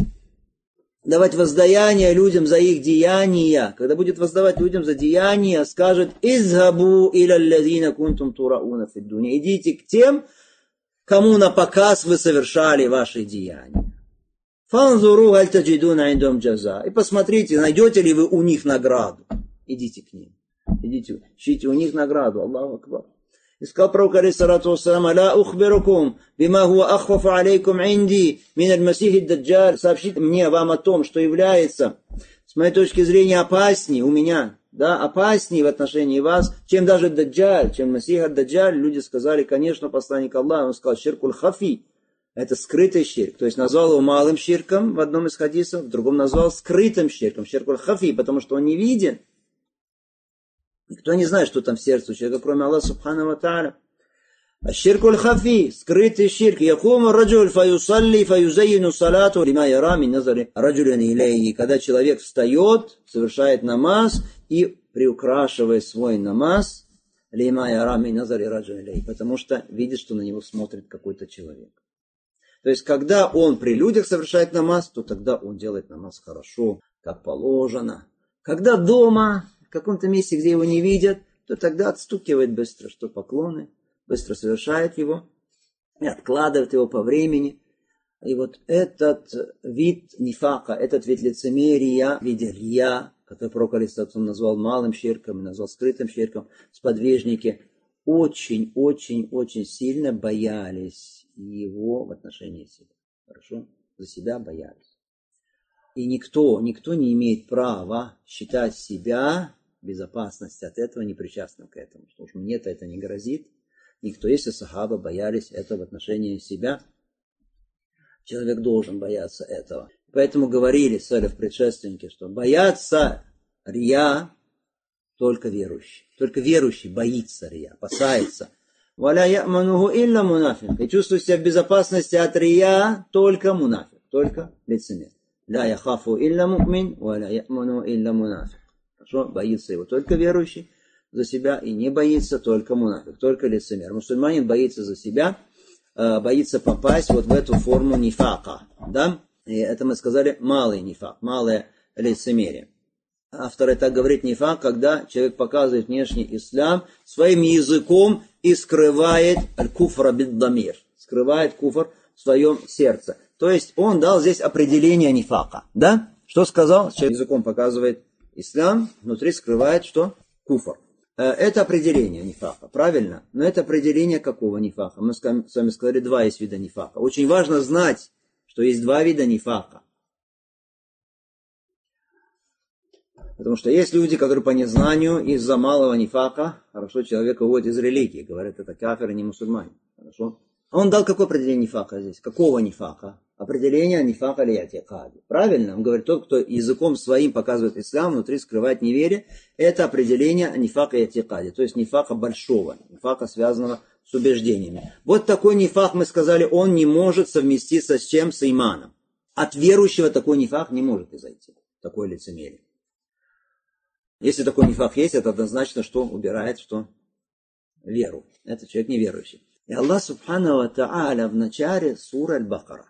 давать воздаяние людям за их деяния, когда будет воздавать людям за деяния, скажет «Изхабу иля аллазина кунтум турауна фид дуня». Идите к тем, кому на показ вы совершали ваши деяния. Фанзуру аль таджидуна индум джаза. И посмотрите, найдете ли вы у них награду. Идите к ним. Идите, ищите у них награду. Аллаху акбар. И сказал пророк алейхиссалату вассалам, «Ла ухбирукум бима хуа ахвафу алейкум инди мин аль-масихи ад-даджаль». Сообщите мне вам о том, что является, с моей точки зрения, опаснее у меня, да, опаснее в отношении вас, чем даже даджаль, чем масих ад-даджаль. Люди сказали, конечно, посланник Аллаха, он сказал, ширкуль хафи. Это скрытый ширк. То есть назвал его малым ширком в одном из хадисов, в другом назвал скрытым ширком, ширкуль хафи, потому что он не виден. Никто не знает, что там в сердце у человека, кроме Аллаха субхану ва тааля. А ширкуль хафи, скрытый ширк. Якуму раджуль фаюсалли фаюзайину салату лима яра мин назари раджулин илейхи. Когда человек встает, совершает намаз и приукрашивает свой намаз, лима яра мин назари раджулин илейхи, потому что видит, что на него смотрит какой-то человек. То есть, когда он при людях совершает намаз, то тогда он делает намаз хорошо, как положено. Когда дома, в каком-то месте, где его не видят, то тогда отстукивает быстро, что поклоны, быстро совершает его и откладывает его по времени. И вот этот вид нифака, этот вид лицемерия, в виде рия, который пророк алейхиссалям назвал малым ширком, назвал скрытым ширком, сподвижники, очень-очень-очень сильно боялись его в отношении себя. Хорошо? За себя боялись. И никто, никто не имеет права считать себя в безопасности от этого, непричастным к этому. Потому что мне-то это не грозит. Никто, если сахаба боялись этого в отношении себя, человек должен бояться этого. Поэтому говорили салаф предшественники, что боятся рия только верующий. Только верующий боится рия, опасается. «Валя я'мануху илля мунафик». И чувствует себя в безопасности от рия только мунафик, только лицемер. «Ля яхафу илля му'мин, валя я'мануху илля мунафик». Хорошо? Боится его только верующий за себя и не боится только мунафик, только лицемер. Мусульманин боится за себя, боится попасть вот в эту форму нифака. Да? И это мы сказали малый нифак, малое лицемерие. Автор так говорит нифак, когда человек показывает внешний ислам своим языком и скрывает аль-куфра бид-дамир, скрывает куфр в своем сердце. То есть он дал здесь определение нифака. Да? Что сказал? Человек языком показывает ислам, внутри скрывает что? Куфр. Это определение нифака, правильно? Но это определение какого нифака? Мы с вами сказали, два есть вида нифака. Очень важно знать, что есть два вида нифака. Потому что есть люди, которые по незнанию из-за малого нифака хорошо человека уводят из религии. Говорят, это кафир и не мусульманин. Хорошо? Он дал какое определение нифака здесь? Какого нифака? Определение нифака ли'атикади. Правильно? Он говорит, тот, кто языком своим показывает ислам, внутри скрывает неверие, это определение нифака ли'атикади. То есть нифака большого, нифака, связанного с убеждениями. Вот такой нифак, мы сказали, он не может совместиться с чем? С иманом. От верующего такой нифак не может изойти. Такое лицемерие. Если такой нифак есть, это однозначно, что убирает что? Веру. Это человек неверующий. И Аллах субхану ва тааля в начале суры Аль-Бакара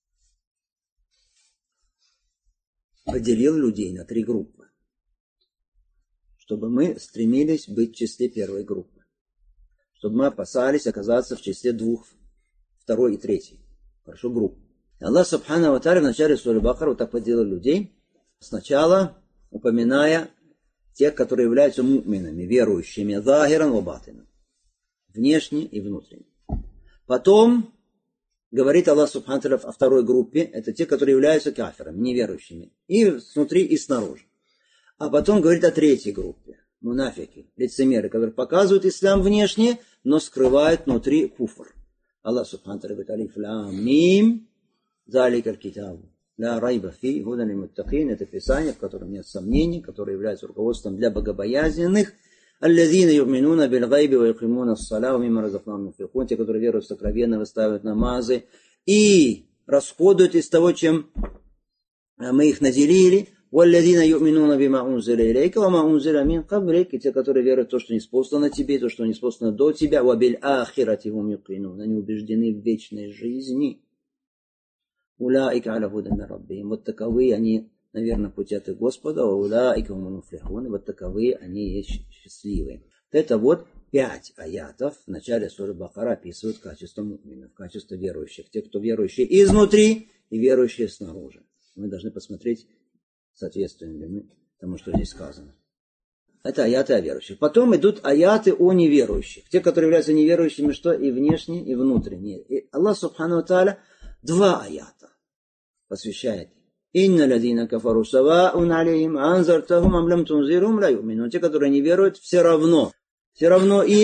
поделил людей на три группы, чтобы мы стремились быть в числе первой группы, чтобы мы опасались оказаться в числе двух, второй и третьей. Хорошо, групп. И Аллах субхану ва тааля в начале суры Аль-Бакара вот так поделил людей, сначала упоминая тех, которые являются му'минами, верующими, захиран ва батинан, внешне и внутренне. Потом говорит Аллах субхану ва тааля о второй группе, это те, которые являются кафирами, неверующими, и внутри, и снаружи. А потом говорит о третьей группе, мунафики, лицемеры, которые показывают ислам внешне, но скрывают внутри куфр. Аллах субхану ва тааля говорит, алиф лам мим, залика аль-китабу. Ля райба фи, гудан лиль-муттакин, это Писание, в котором нет сомнений, которое является руководством для богобоязненных. Аллазина ю'минуна биль-гайби ва юқимуна ас-салат ва мимма разақнахум юнфиқун, те, которые веруют сокровенно, выставляют намазы и расходуют из того, чем мы их наделили. Валлазина ю'минуна бима унзиля илейка ва ма унзиля мин каблик, и те, которые веруют в то, что ниспослано тебе, то, что ниспослано до тебя. Ва биль-ахирати хум юқинун, они убеждены в вечной жизни. Улаика аля худан мин раббихим. Вот таковые они, наверное, пути от их Господа. Улаика хумул муфлихун. Вот таковые они есть счастливые. Это вот пять аятов в начале суры Бакара описывают качество му'минов, качество верующих. Те, кто верующие изнутри и верующие снаружи. Мы должны посмотреть, соответствуем ли мы тому, что здесь сказано. Это аяты о верующих. Потом идут аяты о неверующих. Те, которые являются неверующими, что и внешне, и внутренне. И Аллах субхану ва тааля два аята посвящает. Инна ладина кафару саваун алейхим анзартахум ам лам тунзирум ла ю'минун. Те, которые не веруют, все равно. Все равно им,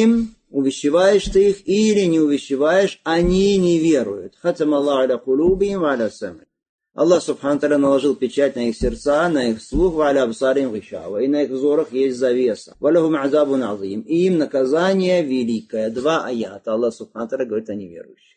увещеваешь ты их или не увещеваешь, они не веруют. Хатам Аллах аля кулубихим ва аля сам'ихим. Аллах Субхану Тааля наложил печать на их сердца, на их слух, ва аля абсарихим гишава, и на их взорах есть завеса. Ва лахум азабун азим. И им наказание великое. Два аята. Аллах Субхану Тааля говорит о неверующих.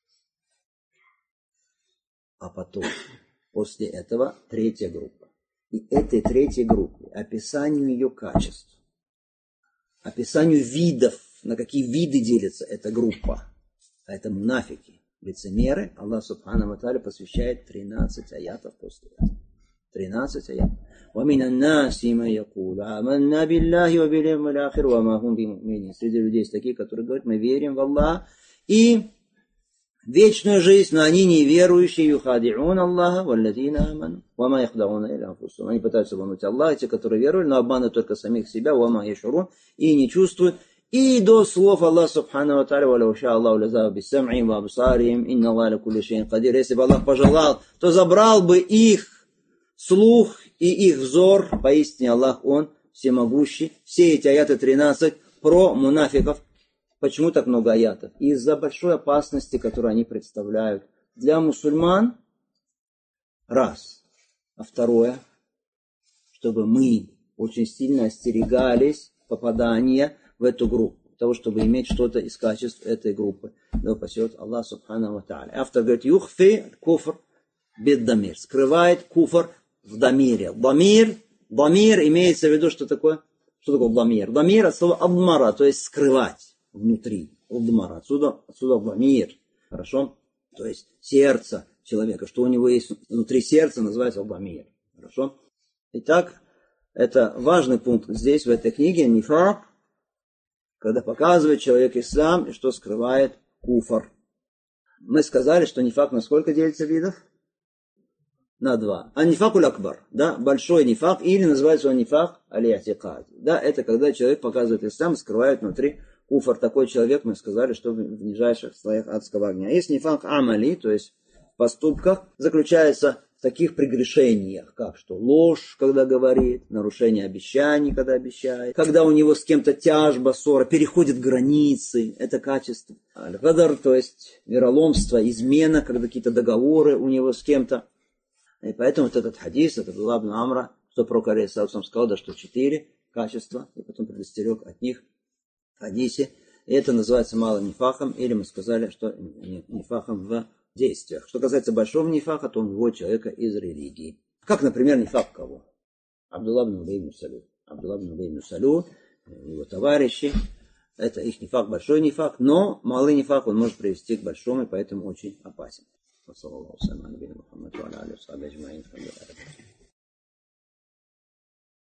А потом, после этого, третья группа. И этой третьей группе, описанию ее качеств, описанию видов, на какие виды делится эта группа, а это мунафики, лицемеры, Аллах Субхану ва Тааля посвящает тринадцать аятов после этого. тринадцать аятов. وَمِنَ النَّاسِ مَن يَقُولُ آمَنَّا بِاللَّهِ وَبِالْيَوْمِ الْآخِرِ وَمَا هُمْ بِمُؤْمِنِينَ. Среди людей есть такие, которые говорят, мы верим в Аллаха и вечную жизнь, но они неверующие, юхади'ун Аллаха, валлазина аману, вама яхдауна иля анфусихим. Они пытаются обмануть Аллаха, те, которые веруют, но обманывают только самих себя, вама яшурун, и не чувствуют. И до слов Аллаха Субхану ва Тааля, валяу ша Аллаху лазава биссам'ихим ва абсарихим, инна Аллаха ля кулли шайин кадир. Если бы Аллах пожелал, то забрал бы их слух и их взор. Поистине Аллах, Он всемогущий. Все эти аяты тринадцать про мунафиков. Почему так много аятов? Из-за большой опасности, которую они представляют для мусульман. Раз. А второе, чтобы мы очень сильно остерегались попадания в эту группу, для того, чтобы иметь что-то из качеств этой группы. Да пасет Аллах Субхану ва Тааля. Автор говорит, юхфи куфр бед-дамир. Скрывает куфр в дамире. Дамир, дамир имеется в виду, что такое? Что такое дамир? Дамир от слова адмара, то есть скрывать внутри. Адмара. Отсюда, отсюда дамир. Хорошо? То есть сердце человека. Что у него есть внутри сердца, называется дамир. Хорошо? Итак, это важный пункт здесь, в этой книге, нифак, когда показывает человек ислам и что скрывает куфр. Мы сказали, что нифак на сколько делится видов? На два. А нифак уль-акбар, да, большой нифак, или называется он нифак аль-и'тикад. Да, это когда человек показывает ислам и скрывает внутри куфр. Такой человек, мы сказали, что в нижайших слоях адского огня. Есть нифак амали, то есть в поступках, заключается в таких прегрешениях, как что ложь, когда говорит, нарушение обещаний, когда обещает, когда у него с кем-то тяжба, ссора, переходит границы, это качество. Аль-гадар, то есть вероломство, измена, когда какие-то договоры у него с кем-то. И поэтому вот этот хадис, это Абдуллах ибн Амра, что про Корей сам сказал, да, что четыре качества, и потом предостерег от них в хадисе. И это называется малым нифахом, или мы сказали, что нифахом в действиях. Что касается большого нифаха, то он выводит человека из религии. Как, например, нифах кого? Абдуллах ибн Убей ибн Салуль. Абдуллах ибн Убей ибн Салуль, его товарищи, это их нифах, большой нифах, но малый нифах он может привести к большому, и поэтому очень опасен. وصلى الله وسلم على نبينا محمد وعلى اله وصحبه اجمعين.